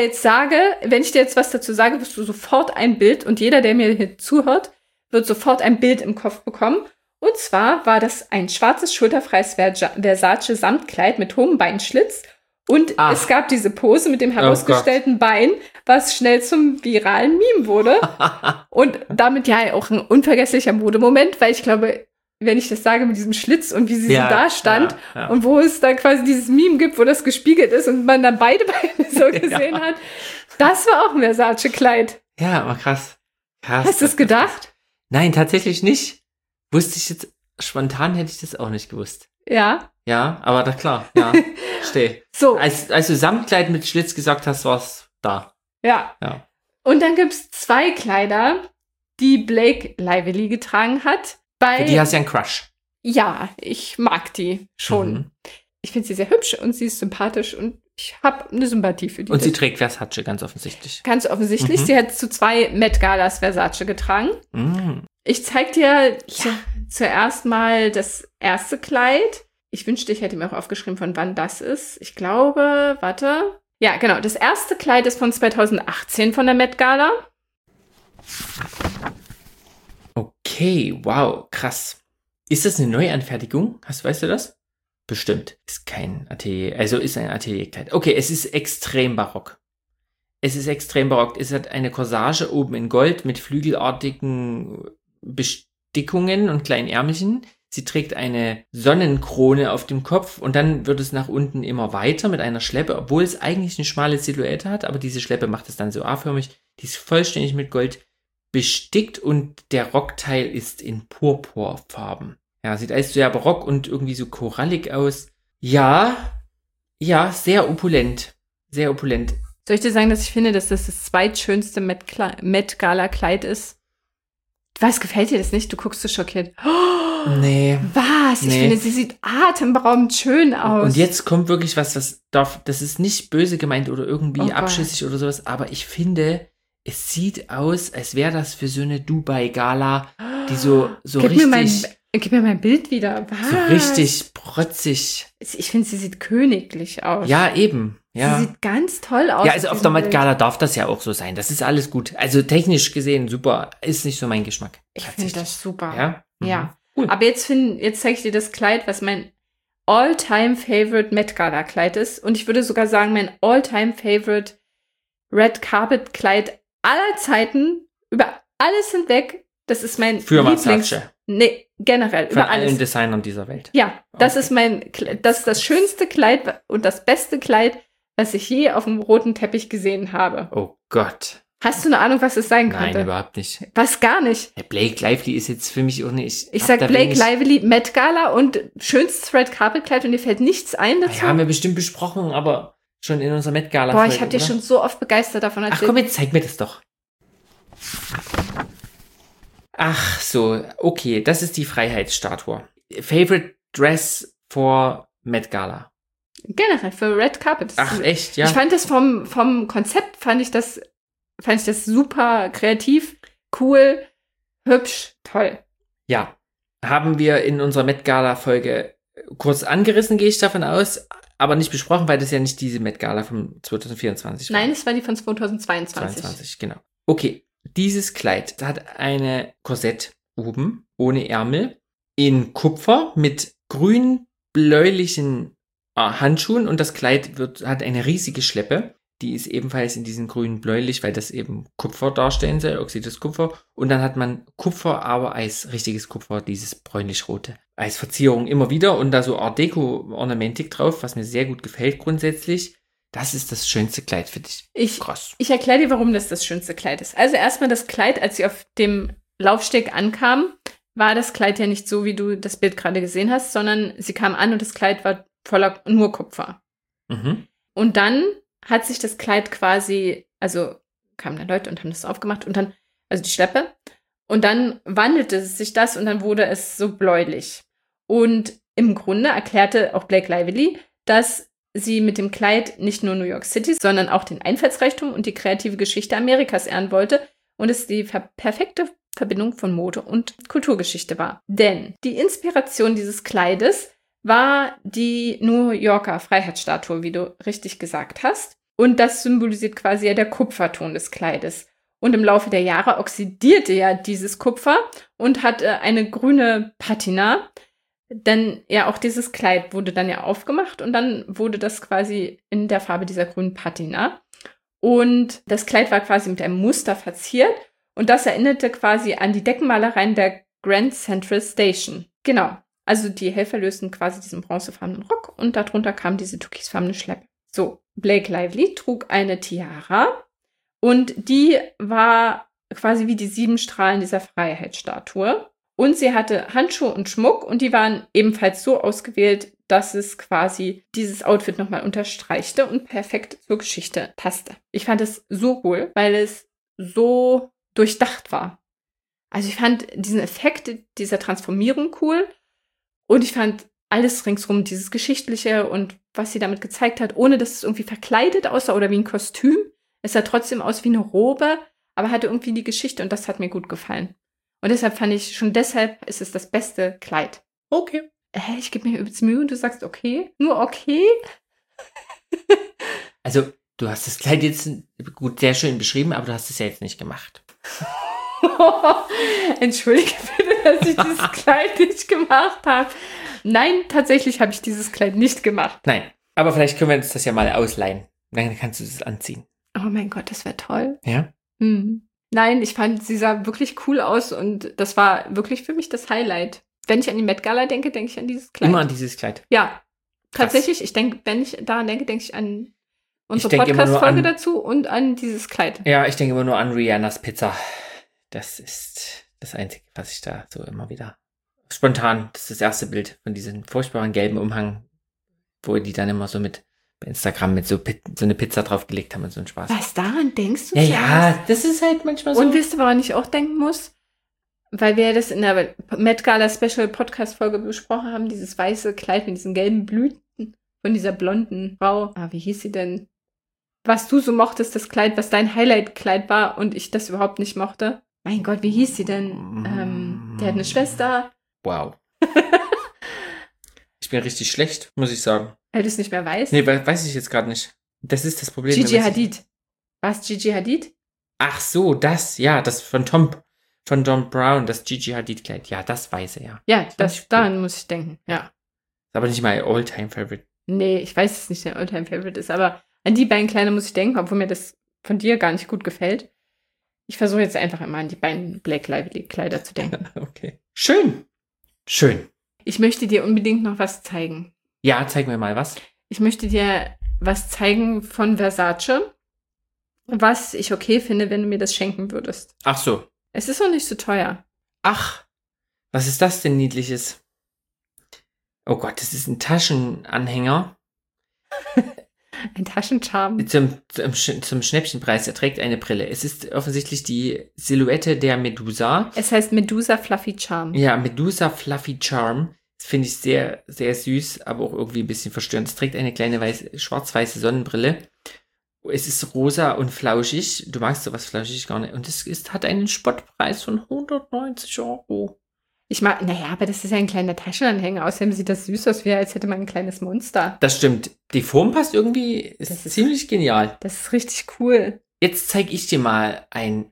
jetzt was dazu sage, wirst du sofort ein Bild und jeder, der mir hier zuhört, wird sofort ein Bild im Kopf bekommen. Und zwar war das ein schwarzes, schulterfreies Versace Samtkleid mit hohem Beinschlitz. Und es gab diese Pose mit dem herausgestellten Bein, was schnell zum viralen Meme wurde. Und damit ja auch ein unvergesslicher Modemoment, weil ich glaube, wenn ich das sage mit diesem Schlitz und wie sie so da stand und wo es da quasi dieses Meme gibt, wo das gespiegelt ist und man dann beide Beine so gesehen hat, das war auch ein Versace-Kleid. Ja, aber krass. Hast du es gedacht? Nein, tatsächlich nicht. Wusste ich jetzt, spontan hätte ich das auch nicht gewusst. Ja. Ja, aber da klar, ja, steh. So. Als du Samtkleid mit Schlitz gesagt hast, war's da. Ja. Und dann gibt's 2 Kleider, die Blake Lively getragen hat. Für die hast du ja einen Crush. Ja, ich mag die schon. Mhm. Ich finde sie sehr hübsch und sie ist sympathisch und ich habe eine Sympathie für die. Und sie trägt Versace, ganz offensichtlich. Ganz offensichtlich. Sie hat zu 2 Met Galas Versace getragen. Mhm. Ich zeig dir zuerst mal das erste Kleid. Ich wünschte, ich hätte mir auch aufgeschrieben, von wann das ist. Ich glaube, warte. Ja, genau. Das erste Kleid ist von 2018 von der Met Gala. Okay, wow, krass. Ist das eine Neuanfertigung? Weißt du das? Bestimmt. Ist kein Atelier, also ist ein Atelierkleid. Okay, es ist extrem barock. Es hat eine Corsage oben in Gold mit flügelartigen Bestickungen und kleinen Ärmelchen. Sie trägt eine Sonnenkrone auf dem Kopf und dann wird es nach unten immer weiter mit einer Schleppe, obwohl es eigentlich eine schmale Silhouette hat, aber diese Schleppe macht es dann so A-förmig. Die ist vollständig mit Gold bestickt und der Rockteil ist in Purpurfarben. Ja, sieht alles sehr barock und irgendwie so korallig aus. Ja, sehr opulent. Sehr opulent. Soll ich dir sagen, dass ich finde, dass das zweitschönste Met-Gala-Kleid ist? Was, gefällt dir das nicht? Du guckst so schockiert. Oh, nee. Was? Ich finde, sie sieht atemberaubend schön aus. Und jetzt kommt wirklich was das ist nicht böse gemeint oder irgendwie abschüssig oder sowas, aber ich finde, es sieht aus, als wäre das für so eine Dubai-Gala, die so richtig... Gib mir mein Bild wieder. Was? So richtig protzig. Ich finde, sie sieht königlich aus. Ja, eben. Ja. Sie sieht ganz toll aus. Ja, also auf der Met Gala darf das ja auch so sein. Das ist alles gut. Also technisch gesehen super. Ist nicht so mein Geschmack. Ich finde das super. Ja? Mhm. Ja. Cool. Aber jetzt zeige ich dir das Kleid, was mein All-Time-Favorite Met Gala Kleid ist. Und ich würde sogar sagen, mein All-Time-Favorite Red Carpet Kleid aller Zeiten. Über alles hinweg. Das ist mein Für Versace. Nee, generell. Von über alles. allen Designern dieser Welt. Ja, das ist das ist das schönste Kleid und das beste Kleid, was ich je auf dem roten Teppich gesehen habe. Oh Gott. Hast du eine Ahnung, was es sein könnte? Nein, überhaupt nicht. Was, gar nicht? Ja, Blake Lively ist jetzt für mich auch nicht... Ich sag Blake Lively, Met Gala und schönstes Red Carpet Kleid und dir fällt nichts ein dazu? Ja, haben wir bestimmt besprochen, aber schon in unserer Met Gala. Boah, ich habe dir schon so oft begeistert davon erzählt. Ach komm, jetzt zeig mir das doch. Ach so, okay, das ist die Freiheitsstatue. Favorite Dress for Met Gala. Generell für Red Carpet. Ach, echt, ja. Ich fand das vom Konzept, fand ich das super kreativ, cool, hübsch, toll. Ja, haben wir in unserer Met Gala-Folge kurz angerissen, gehe ich davon aus, aber nicht besprochen, weil das ja nicht diese Met Gala von 2024 war. Nein, es war die von 2022. 22, genau. Okay, dieses Kleid hat eine Korsett oben, ohne Ärmel, in Kupfer mit grün-bläulichen Handschuhen und das Kleid hat eine riesige Schleppe. Die ist ebenfalls in diesem grün-bläulich, weil das eben Kupfer darstellen soll, oxidiertes Kupfer. Und dann hat man Kupfer, aber als richtiges Kupfer, dieses bräunlich-rote. Als Verzierung immer wieder und da so Art Deco-Ornamentik drauf, was mir sehr gut gefällt grundsätzlich. Das ist das schönste Kleid für dich. Krass. Ich erkläre dir, warum das schönste Kleid ist. Also erstmal das Kleid, als sie auf dem Laufsteg ankam, war das Kleid ja nicht so, wie du das Bild gerade gesehen hast, sondern sie kam an und das Kleid war voller nur Kupfer. Mhm. Und dann hat sich das Kleid quasi, also kamen dann Leute und haben das aufgemacht und dann, also die Schleppe, und dann wandelte sich das und dann wurde es so bläulich. Und im Grunde erklärte auch Blake Lively, dass sie mit dem Kleid nicht nur New York City, sondern auch den Einfallsreichtum und die kreative Geschichte Amerikas ehren wollte und es die perfekte Verbindung von Mode und Kulturgeschichte war. Denn die Inspiration dieses Kleides war die New Yorker Freiheitsstatue, wie du richtig gesagt hast. Und das symbolisiert quasi ja der Kupferton des Kleides. Und im Laufe der Jahre oxidierte ja dieses Kupfer und hat eine grüne Patina. Denn ja, auch dieses Kleid wurde dann ja aufgemacht und dann wurde das quasi in der Farbe dieser grünen Patina. Und das Kleid war quasi mit einem Muster verziert. Und das erinnerte quasi an die Deckenmalereien der Grand Central Station. Genau. Also die Helfer lösten quasi diesen bronzefarbenen Rock und darunter kam diese türkisfarbene Schleppe. So, Blake Lively trug eine Tiara und die war quasi wie die 7 Strahlen dieser Freiheitsstatue. Und sie hatte Handschuhe und Schmuck und die waren ebenfalls so ausgewählt, dass es quasi dieses Outfit nochmal unterstreichte und perfekt zur Geschichte passte. Ich fand es so cool, weil es so durchdacht war. Also ich fand diesen Effekt dieser Transformierung cool. Und ich fand alles ringsrum, dieses Geschichtliche und was sie damit gezeigt hat, ohne dass es irgendwie verkleidet aussah oder wie ein Kostüm. Es sah trotzdem aus wie eine Robe, aber hatte irgendwie die Geschichte und das hat mir gut gefallen. Und deshalb deshalb ist es das beste Kleid. Okay. Ich gebe mir übelst Mühe und du sagst okay? Nur okay? Also, du hast das Kleid jetzt gut, sehr schön beschrieben, aber du hast es ja jetzt nicht gemacht. Entschuldige bitte, dass ich dieses Kleid nicht gemacht habe. Nein, tatsächlich habe ich dieses Kleid nicht gemacht. Nein, aber vielleicht können wir uns das ja mal ausleihen. Dann kannst du es anziehen. Oh mein Gott, das wäre toll. Ja? Nein, ich fand, sie sah wirklich cool aus und das war wirklich für mich das Highlight. Wenn ich an die Met Gala denke, denke ich an dieses Kleid. Immer an dieses Kleid. Ja, Krass. tatsächlich. Wenn ich daran denke, denke ich an unsere Podcast-Folge dazu und an dieses Kleid. Ja, ich denke immer nur an Rihannas Pizza. Das ist das Einzige, was ich da so immer wieder spontan, das ist das erste Bild von diesem furchtbaren gelben Umhang, wo die dann immer so bei Instagram mit so eine Pizza draufgelegt haben und so einen Spaß. Was, daran denkst du? Ja, das ist halt manchmal so. Und wisst ihr, woran ich auch denken muss? Weil wir das in der Met Gala Special Podcast Folge besprochen haben, dieses weiße Kleid mit diesen gelben Blüten von dieser blonden Frau. Wie hieß sie denn? Was du so mochtest, das Kleid, was dein Highlight-Kleid war und ich das überhaupt nicht mochte. Mein Gott, wie hieß sie denn? Der hat eine Schwester. Wow. Ich bin richtig schlecht, muss ich sagen. Weil du es nicht mehr weißt? Nee, weiß ich jetzt gerade nicht. Das ist das Problem. Gigi Hadid. War es Gigi Hadid? Ach so, das von Tom Brown, das Gigi Hadid-Kleid. Ja, das weiß er ja. Ja, daran muss ich denken, ja. Ist aber nicht mein All-Time-Favorite. Nee, ich weiß, dass es nicht dein All-Time-Favorite ist, aber an die beiden Kleider muss ich denken, obwohl mir das von dir gar nicht gut gefällt. Ich versuche jetzt einfach immer an die beiden Blake Lively-Kleider zu denken. Okay. Schön. Ich möchte dir unbedingt noch was zeigen. Ja, zeig mir mal was. Ich möchte dir was zeigen von Versace, was ich okay finde, wenn du mir das schenken würdest. Ach so. Es ist auch nicht so teuer. Ach, was ist das denn Niedliches? Oh Gott, das ist ein Taschenanhänger. Ein Taschencharme. Zum Schnäppchenpreis. Er trägt eine Brille. Es ist offensichtlich die Silhouette der Medusa. Es heißt Medusa Fluffy Charm. Ja, Medusa Fluffy Charm. finde ich sehr, sehr süß, aber auch irgendwie ein bisschen verstörend. Es trägt eine kleine schwarz-weiße Sonnenbrille. Es ist rosa und flauschig. Du magst sowas flauschig gar nicht. Und hat einen Spottpreis von 190 Euro. Ich mag, naja, aber das ist ja ein kleiner Taschenanhänger. Außerdem sieht das süß aus, wie als hätte man ein kleines Monster. Das stimmt. Die Form passt irgendwie, ist ziemlich genial. Das ist richtig cool. Jetzt zeige ich dir mal ein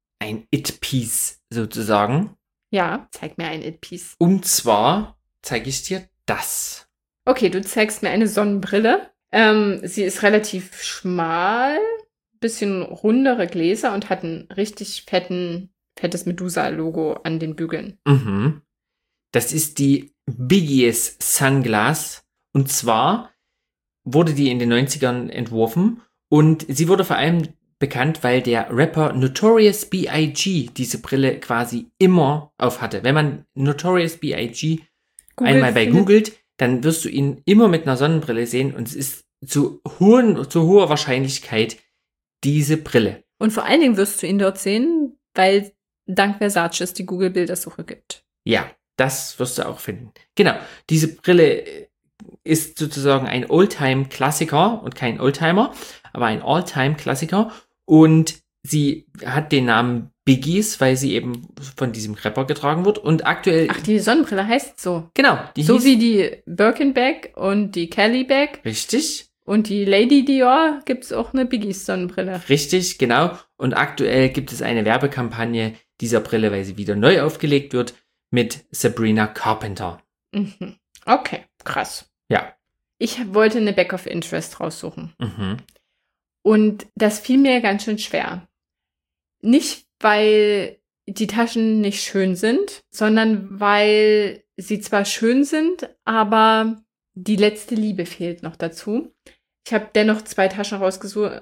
It-Piece sozusagen. Ja, zeig mir ein It-Piece. Und zwar zeige ich dir das. Okay, du zeigst mir eine Sonnenbrille. Sie ist relativ schmal, bisschen rundere Gläser und hat ein richtig fettes Medusa-Logo an den Bügeln. Mhm. Das ist die Biggies Sunglass. Und zwar wurde die in den 90ern entworfen und sie wurde vor allem bekannt, weil der Rapper Notorious B.I.G. diese Brille quasi immer auf hatte. Wenn man Notorious B.I.G. einmal googelt, dann wirst du ihn immer mit einer Sonnenbrille sehen und es ist zu hoher Wahrscheinlichkeit diese Brille. Und vor allen Dingen wirst du ihn dort sehen, weil dank Versace es die Google-Bildersuche gibt. Ja, das wirst du auch finden. Genau, diese Brille ist sozusagen ein Oldtime-Klassiker und kein Oldtimer, aber ein All-Time-Klassiker und sie hat den Namen Biggies, weil sie eben von diesem Rapper getragen wird und aktuell... Ach, die Sonnenbrille heißt so. Genau. So wie die Birkin-Bag und die Kelly-Bag. Richtig. Und die Lady Dior gibt es auch eine Biggies-Sonnenbrille. Richtig, genau. Und aktuell gibt es eine Werbekampagne dieser Brille, weil sie wieder neu aufgelegt wird, mit Sabrina Carpenter. Mhm. Okay, krass. Ja. Ich wollte eine Back of Interest raussuchen. Mhm. Und das fiel mir ganz schön schwer. Nicht, weil die Taschen nicht schön sind, sondern weil sie zwar schön sind, aber die letzte Liebe fehlt noch dazu. Ich habe dennoch 2 Taschen rausgesucht,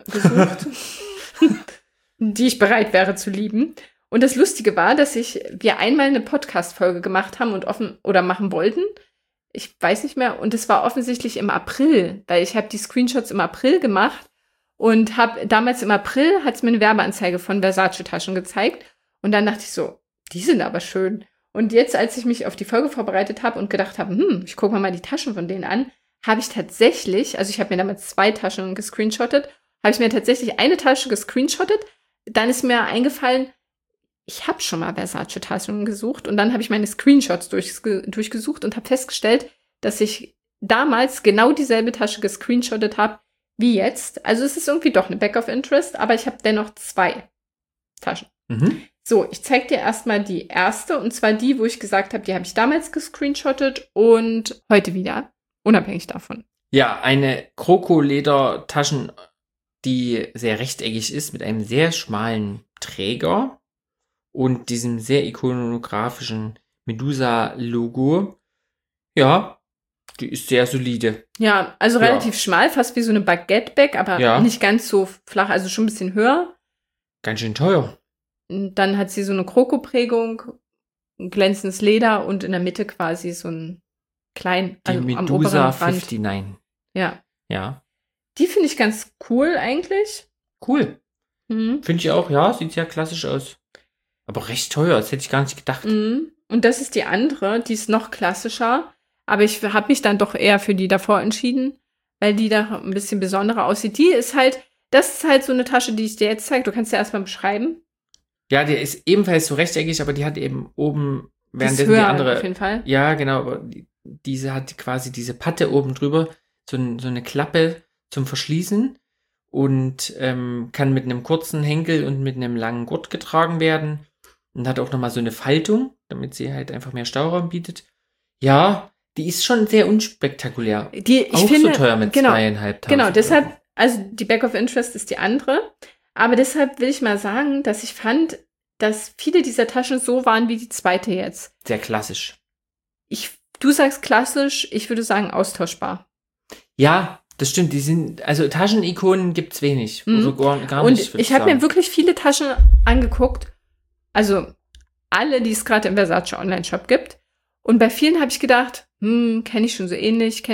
die ich bereit wäre zu lieben. Und das Lustige war, dass wir einmal eine Podcast-Folge gemacht haben und machen wollten. Ich weiß nicht mehr. Und es war offensichtlich im April, weil ich habe die Screenshots im April gemacht und habe damals im April hat es mir eine Werbeanzeige von Versace-Taschen gezeigt. Und dann dachte ich so, die sind aber schön. Und jetzt, als ich mich auf die Folge vorbereitet habe und gedacht habe, ich gucke mir mal die Taschen von denen an, habe ich tatsächlich, also ich habe mir damals 2 Taschen gescreenshottet, habe ich mir tatsächlich eine Tasche gescreenshottet. Dann ist mir eingefallen, ich habe schon mal Versace-Taschen gesucht und dann habe ich meine Screenshots durchgesucht und habe festgestellt, dass ich damals genau dieselbe Tasche gescreenshottet habe wie jetzt. Also es ist irgendwie doch eine Back of Interest, aber ich habe dennoch 2 Taschen. Mhm. So, ich zeige dir erstmal die erste und zwar die, wo ich gesagt habe, die habe ich damals gescreenshottet und heute wieder, unabhängig davon. Ja, eine Kroko-Leder-Taschen, die sehr rechteckig ist, mit einem sehr schmalen Träger und diesem sehr ikonografischen Medusa-Logo. Ja, die ist sehr solide. Ja, also relativ schmal, fast wie so eine Baguette-Bag, aber nicht ganz so flach, also schon ein bisschen höher. Ganz schön teuer. Und dann hat sie so eine Kroko-Prägung, ein glänzendes Leder und in der Mitte quasi so ein klein, die also Medusa am oberen Rand. 59. Ja. Ja. Die finde ich ganz cool eigentlich. Cool. Mhm. Finde ich auch, ja, sieht sehr klassisch aus. Aber recht teuer, das hätte ich gar nicht gedacht. Mhm. Und das ist die andere, die ist noch klassischer. Aber ich habe mich dann doch eher für die davor entschieden, weil die da ein bisschen besonderer aussieht. Das ist halt so eine Tasche, die ich dir jetzt zeige. Du kannst ja erstmal beschreiben. Ja, der ist ebenfalls so rechteckig, aber die hat eben oben, währenddessen die die andere. Auf jeden Fall. Ja, genau, aber diese hat quasi diese Patte oben drüber, so eine Klappe zum Verschließen und kann mit einem kurzen Henkel und mit einem langen Gurt getragen werden und hat auch nochmal so eine Faltung, damit sie halt einfach mehr Stauraum bietet. Ja, die ist schon sehr unspektakulär. Ich finde, so teuer mit 2.500. Genau, deshalb, also die Back of Interest ist die andere. Aber deshalb will ich mal sagen, dass ich fand, dass viele dieser Taschen so waren wie die zweite jetzt. Sehr klassisch. Du sagst klassisch, ich würde sagen austauschbar. Ja, das stimmt. Die sind, also Taschenikonen gibt's wenig. Also gar nicht. Und ich habe mir wirklich viele Taschen angeguckt. Also alle, die es gerade im Versace Online-Shop gibt. Und bei vielen habe ich gedacht, kenne ich schon so ähnlich.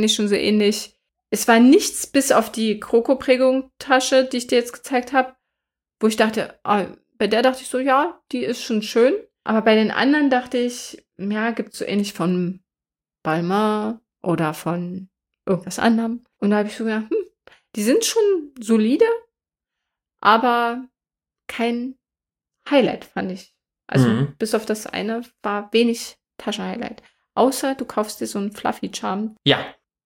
Es war nichts bis auf die Kroko-Prägung-Tasche, die ich dir jetzt gezeigt habe, wo ich dachte, bei der dachte ich so, ja, die ist schon schön. Aber bei den anderen dachte ich, ja, gibt es so ähnlich von Balmain oder von irgendwas anderem. Und da habe ich so gedacht, die sind schon solide, aber kein Highlight, fand ich. Also bis auf das eine war wenig Taschenhighlight. Außer du kaufst dir so einen Fluffy Charm. Ja.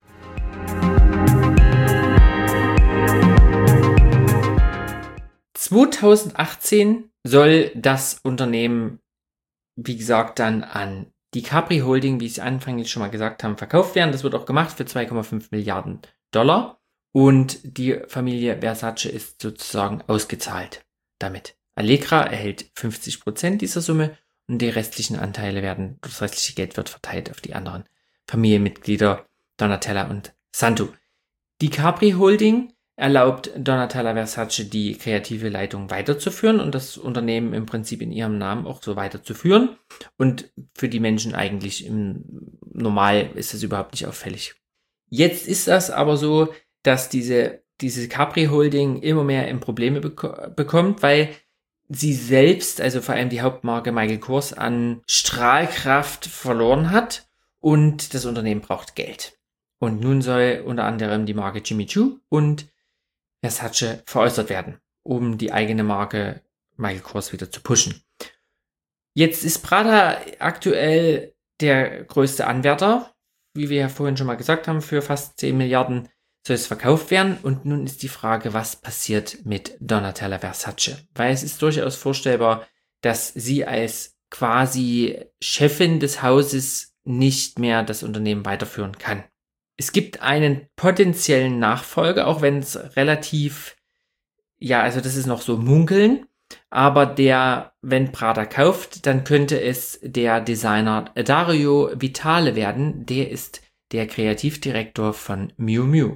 (2018) soll das Unternehmen, wie gesagt, dann an die Capri Holding, wie ich es anfangs schon mal gesagt habe, verkauft werden. Das wird auch gemacht für 2,5 Milliarden $. Und die Familie Versace ist sozusagen ausgezahlt damit. Allegra erhält 50% dieser Summe und die restlichen Anteile das restliche Geld wird verteilt auf die anderen Familienmitglieder Donatella und Santu. Die Capri Holding erlaubt Donatella Versace die kreative Leitung weiterzuführen und das Unternehmen im Prinzip in ihrem Namen auch so weiterzuführen. Und für die Menschen eigentlich normal ist es überhaupt nicht auffällig. Jetzt ist das aber so, dass diese Capri Holding immer mehr in Probleme bekommt, weil sie selbst, also vor allem die Hauptmarke Michael Kors, an Strahlkraft verloren hat und das Unternehmen braucht Geld. Und nun soll unter anderem die Marke Jimmy Choo und Versace veräußert werden, um die eigene Marke Michael Kors wieder zu pushen. Jetzt ist Prada aktuell der größte Anwärter, wie wir ja vorhin schon mal gesagt haben, für fast 10 Milliarden soll es verkauft werden. Und nun ist die Frage, was passiert mit Donatella Versace? Weil es ist durchaus vorstellbar, dass sie als quasi Chefin des Hauses nicht mehr das Unternehmen weiterführen kann. Es gibt einen potenziellen Nachfolger, auch wenn es relativ, also das ist noch so Munkeln, aber wenn Prada kauft, dann könnte es der Designer Dario Vitale werden. Der ist der Kreativdirektor von Miu Miu.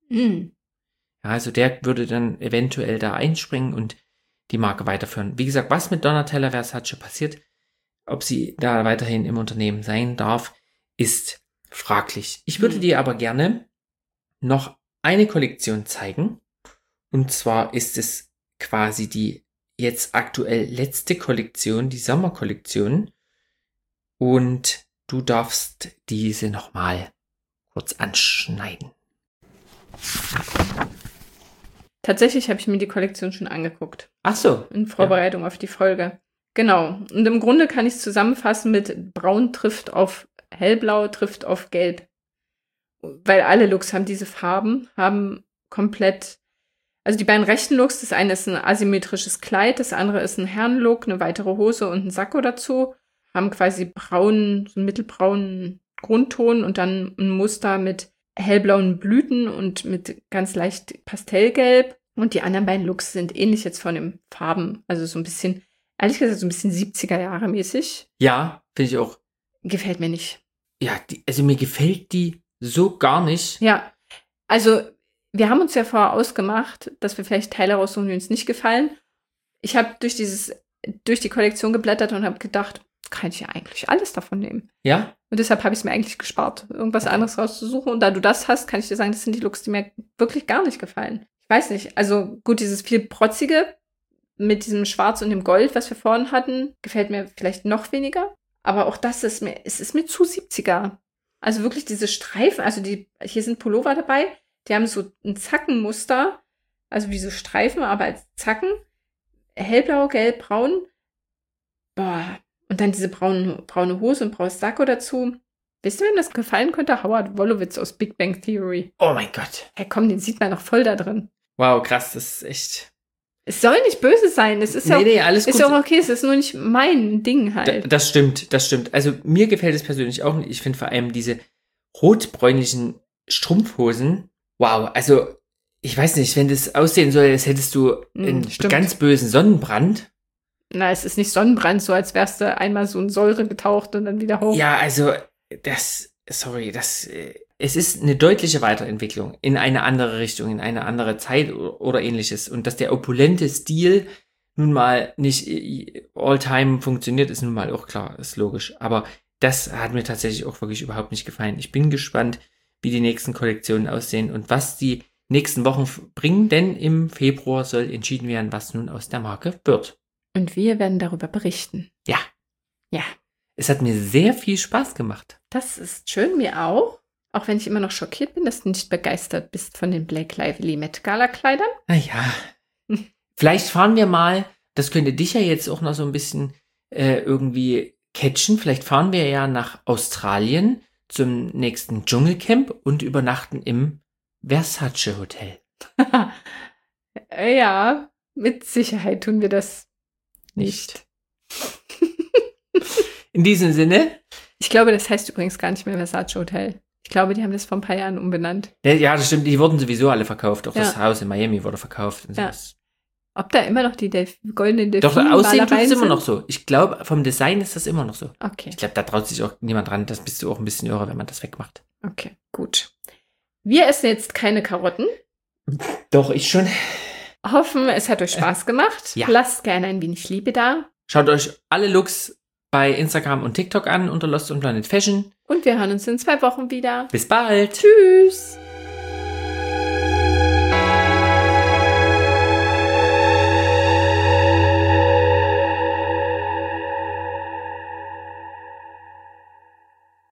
Also der würde dann eventuell da einspringen und die Marke weiterführen. Wie gesagt, was mit Donatella Versace passiert, ob sie da weiterhin im Unternehmen sein darf, ist fraglich. Ich würde dir aber gerne noch eine Kollektion zeigen. Und zwar ist es quasi die jetzt aktuell letzte Kollektion, die Sommerkollektion. Und du darfst diese nochmal kurz anschneiden. Tatsächlich habe ich mir die Kollektion schon angeguckt. Ach so. In Vorbereitung auf die Folge. Genau. Und im Grunde kann ich es zusammenfassen mit Braun trifft auf Hellblau, trifft auf Gelb. Weil alle Looks haben diese Farben, haben komplett, also die beiden rechten Looks, das eine ist ein asymmetrisches Kleid, das andere ist ein Herrenlook, eine weitere Hose und ein Sakko dazu, haben quasi so einen mittelbraunen Grundton und dann ein Muster mit hellblauen Blüten und mit ganz leicht Pastellgelb. Und die anderen beiden Looks sind ähnlich jetzt von den Farben, also so ein bisschen, ehrlich gesagt, so ein bisschen 70er-Jahre mäßig. Ja, finde ich auch. Gefällt mir nicht. Ja, also mir gefällt die so gar nicht. Ja, also wir haben uns ja vorher ausgemacht, dass wir vielleicht Teile raussuchen, die uns nicht gefallen. Ich habe durch die Kollektion geblättert und habe gedacht, kann ich ja eigentlich alles davon nehmen. Ja? Und deshalb habe ich es mir eigentlich gespart, irgendwas anderes rauszusuchen. Und da du das hast, kann ich dir sagen, das sind die Looks, die mir wirklich gar nicht gefallen. Ich weiß nicht, also gut, dieses viel Protzige mit diesem Schwarz und dem Gold, was wir vorhin hatten, gefällt mir vielleicht noch weniger. Aber auch das ist mir zu 70er. Also wirklich diese Streifen, also hier sind Pullover dabei, die haben so ein Zackenmuster, also wie so Streifen, aber als Zacken. Hellblau, gelb, braun. Boah. Und dann diese braune Hose und braunes Sakko dazu. Wisst ihr, wem das gefallen könnte? Howard Wolowitz aus Big Bang Theory. Oh mein Gott. Hey, komm, den sieht man noch voll da drin. Wow, krass, das ist echt... Es soll nicht böse sein. Es ist alles gut. Ist auch okay, es ist nur nicht mein Ding halt. Das stimmt. Also mir gefällt es persönlich auch nicht. Ich finde vor allem diese rotbräunlichen Strumpfhosen, wow, also ich weiß nicht, wenn das aussehen soll, als hättest du einen ganz bösen Sonnenbrand. Na, es ist nicht Sonnenbrand, so als wärst du einmal so in Säure getaucht und dann wieder hoch. Ja, also es ist eine deutliche Weiterentwicklung in eine andere Richtung, in eine andere Zeit oder ähnliches. Und dass der opulente Stil nun mal nicht all-time funktioniert, ist nun mal auch klar, ist logisch. Aber das hat mir tatsächlich auch wirklich überhaupt nicht gefallen. Ich bin gespannt, wie die nächsten Kollektionen aussehen und was die nächsten Wochen bringen, denn im Februar soll entschieden werden, was nun aus der Marke wird. Und wir werden darüber berichten. Ja. Ja. Es hat mir sehr viel Spaß gemacht. Das ist schön, mir auch. Auch wenn ich immer noch schockiert bin, dass du nicht begeistert bist von den Blake Lively Met Gala Kleidern. Naja, vielleicht fahren wir mal, das könnte dich ja jetzt auch noch so ein bisschen irgendwie catchen. Vielleicht fahren wir ja nach Australien zum nächsten Dschungelcamp und übernachten im Versace Hotel. Ja, mit Sicherheit tun wir das nicht. In diesem Sinne. Ich glaube, das heißt übrigens gar nicht mehr Versace Hotel. Ich glaube, die haben das vor ein paar Jahren umbenannt. Ja, das stimmt, die wurden sowieso alle verkauft. Auch Ja. das Haus in Miami wurde verkauft. Und Ja. sowas. Ob da immer noch die goldenen Doch, Delfine aussehen tut es immer noch so. Ich glaube, vom Design ist das immer noch so. Okay, Ich glaube, da traut sich auch niemand dran. Das bist du auch ein bisschen irre, wenn man das wegmacht. okay, gut. Wir essen jetzt keine Karotten. Doch, ich schon. Hoffen, es hat euch Spaß gemacht. Ja. Lasst gerne ein wenig Liebe da. Schaut euch alle Looks bei Instagram und TikTok an unter Lost und Planet Fashion. Und wir hören uns in 2 Wochen wieder. Bis bald. Tschüss.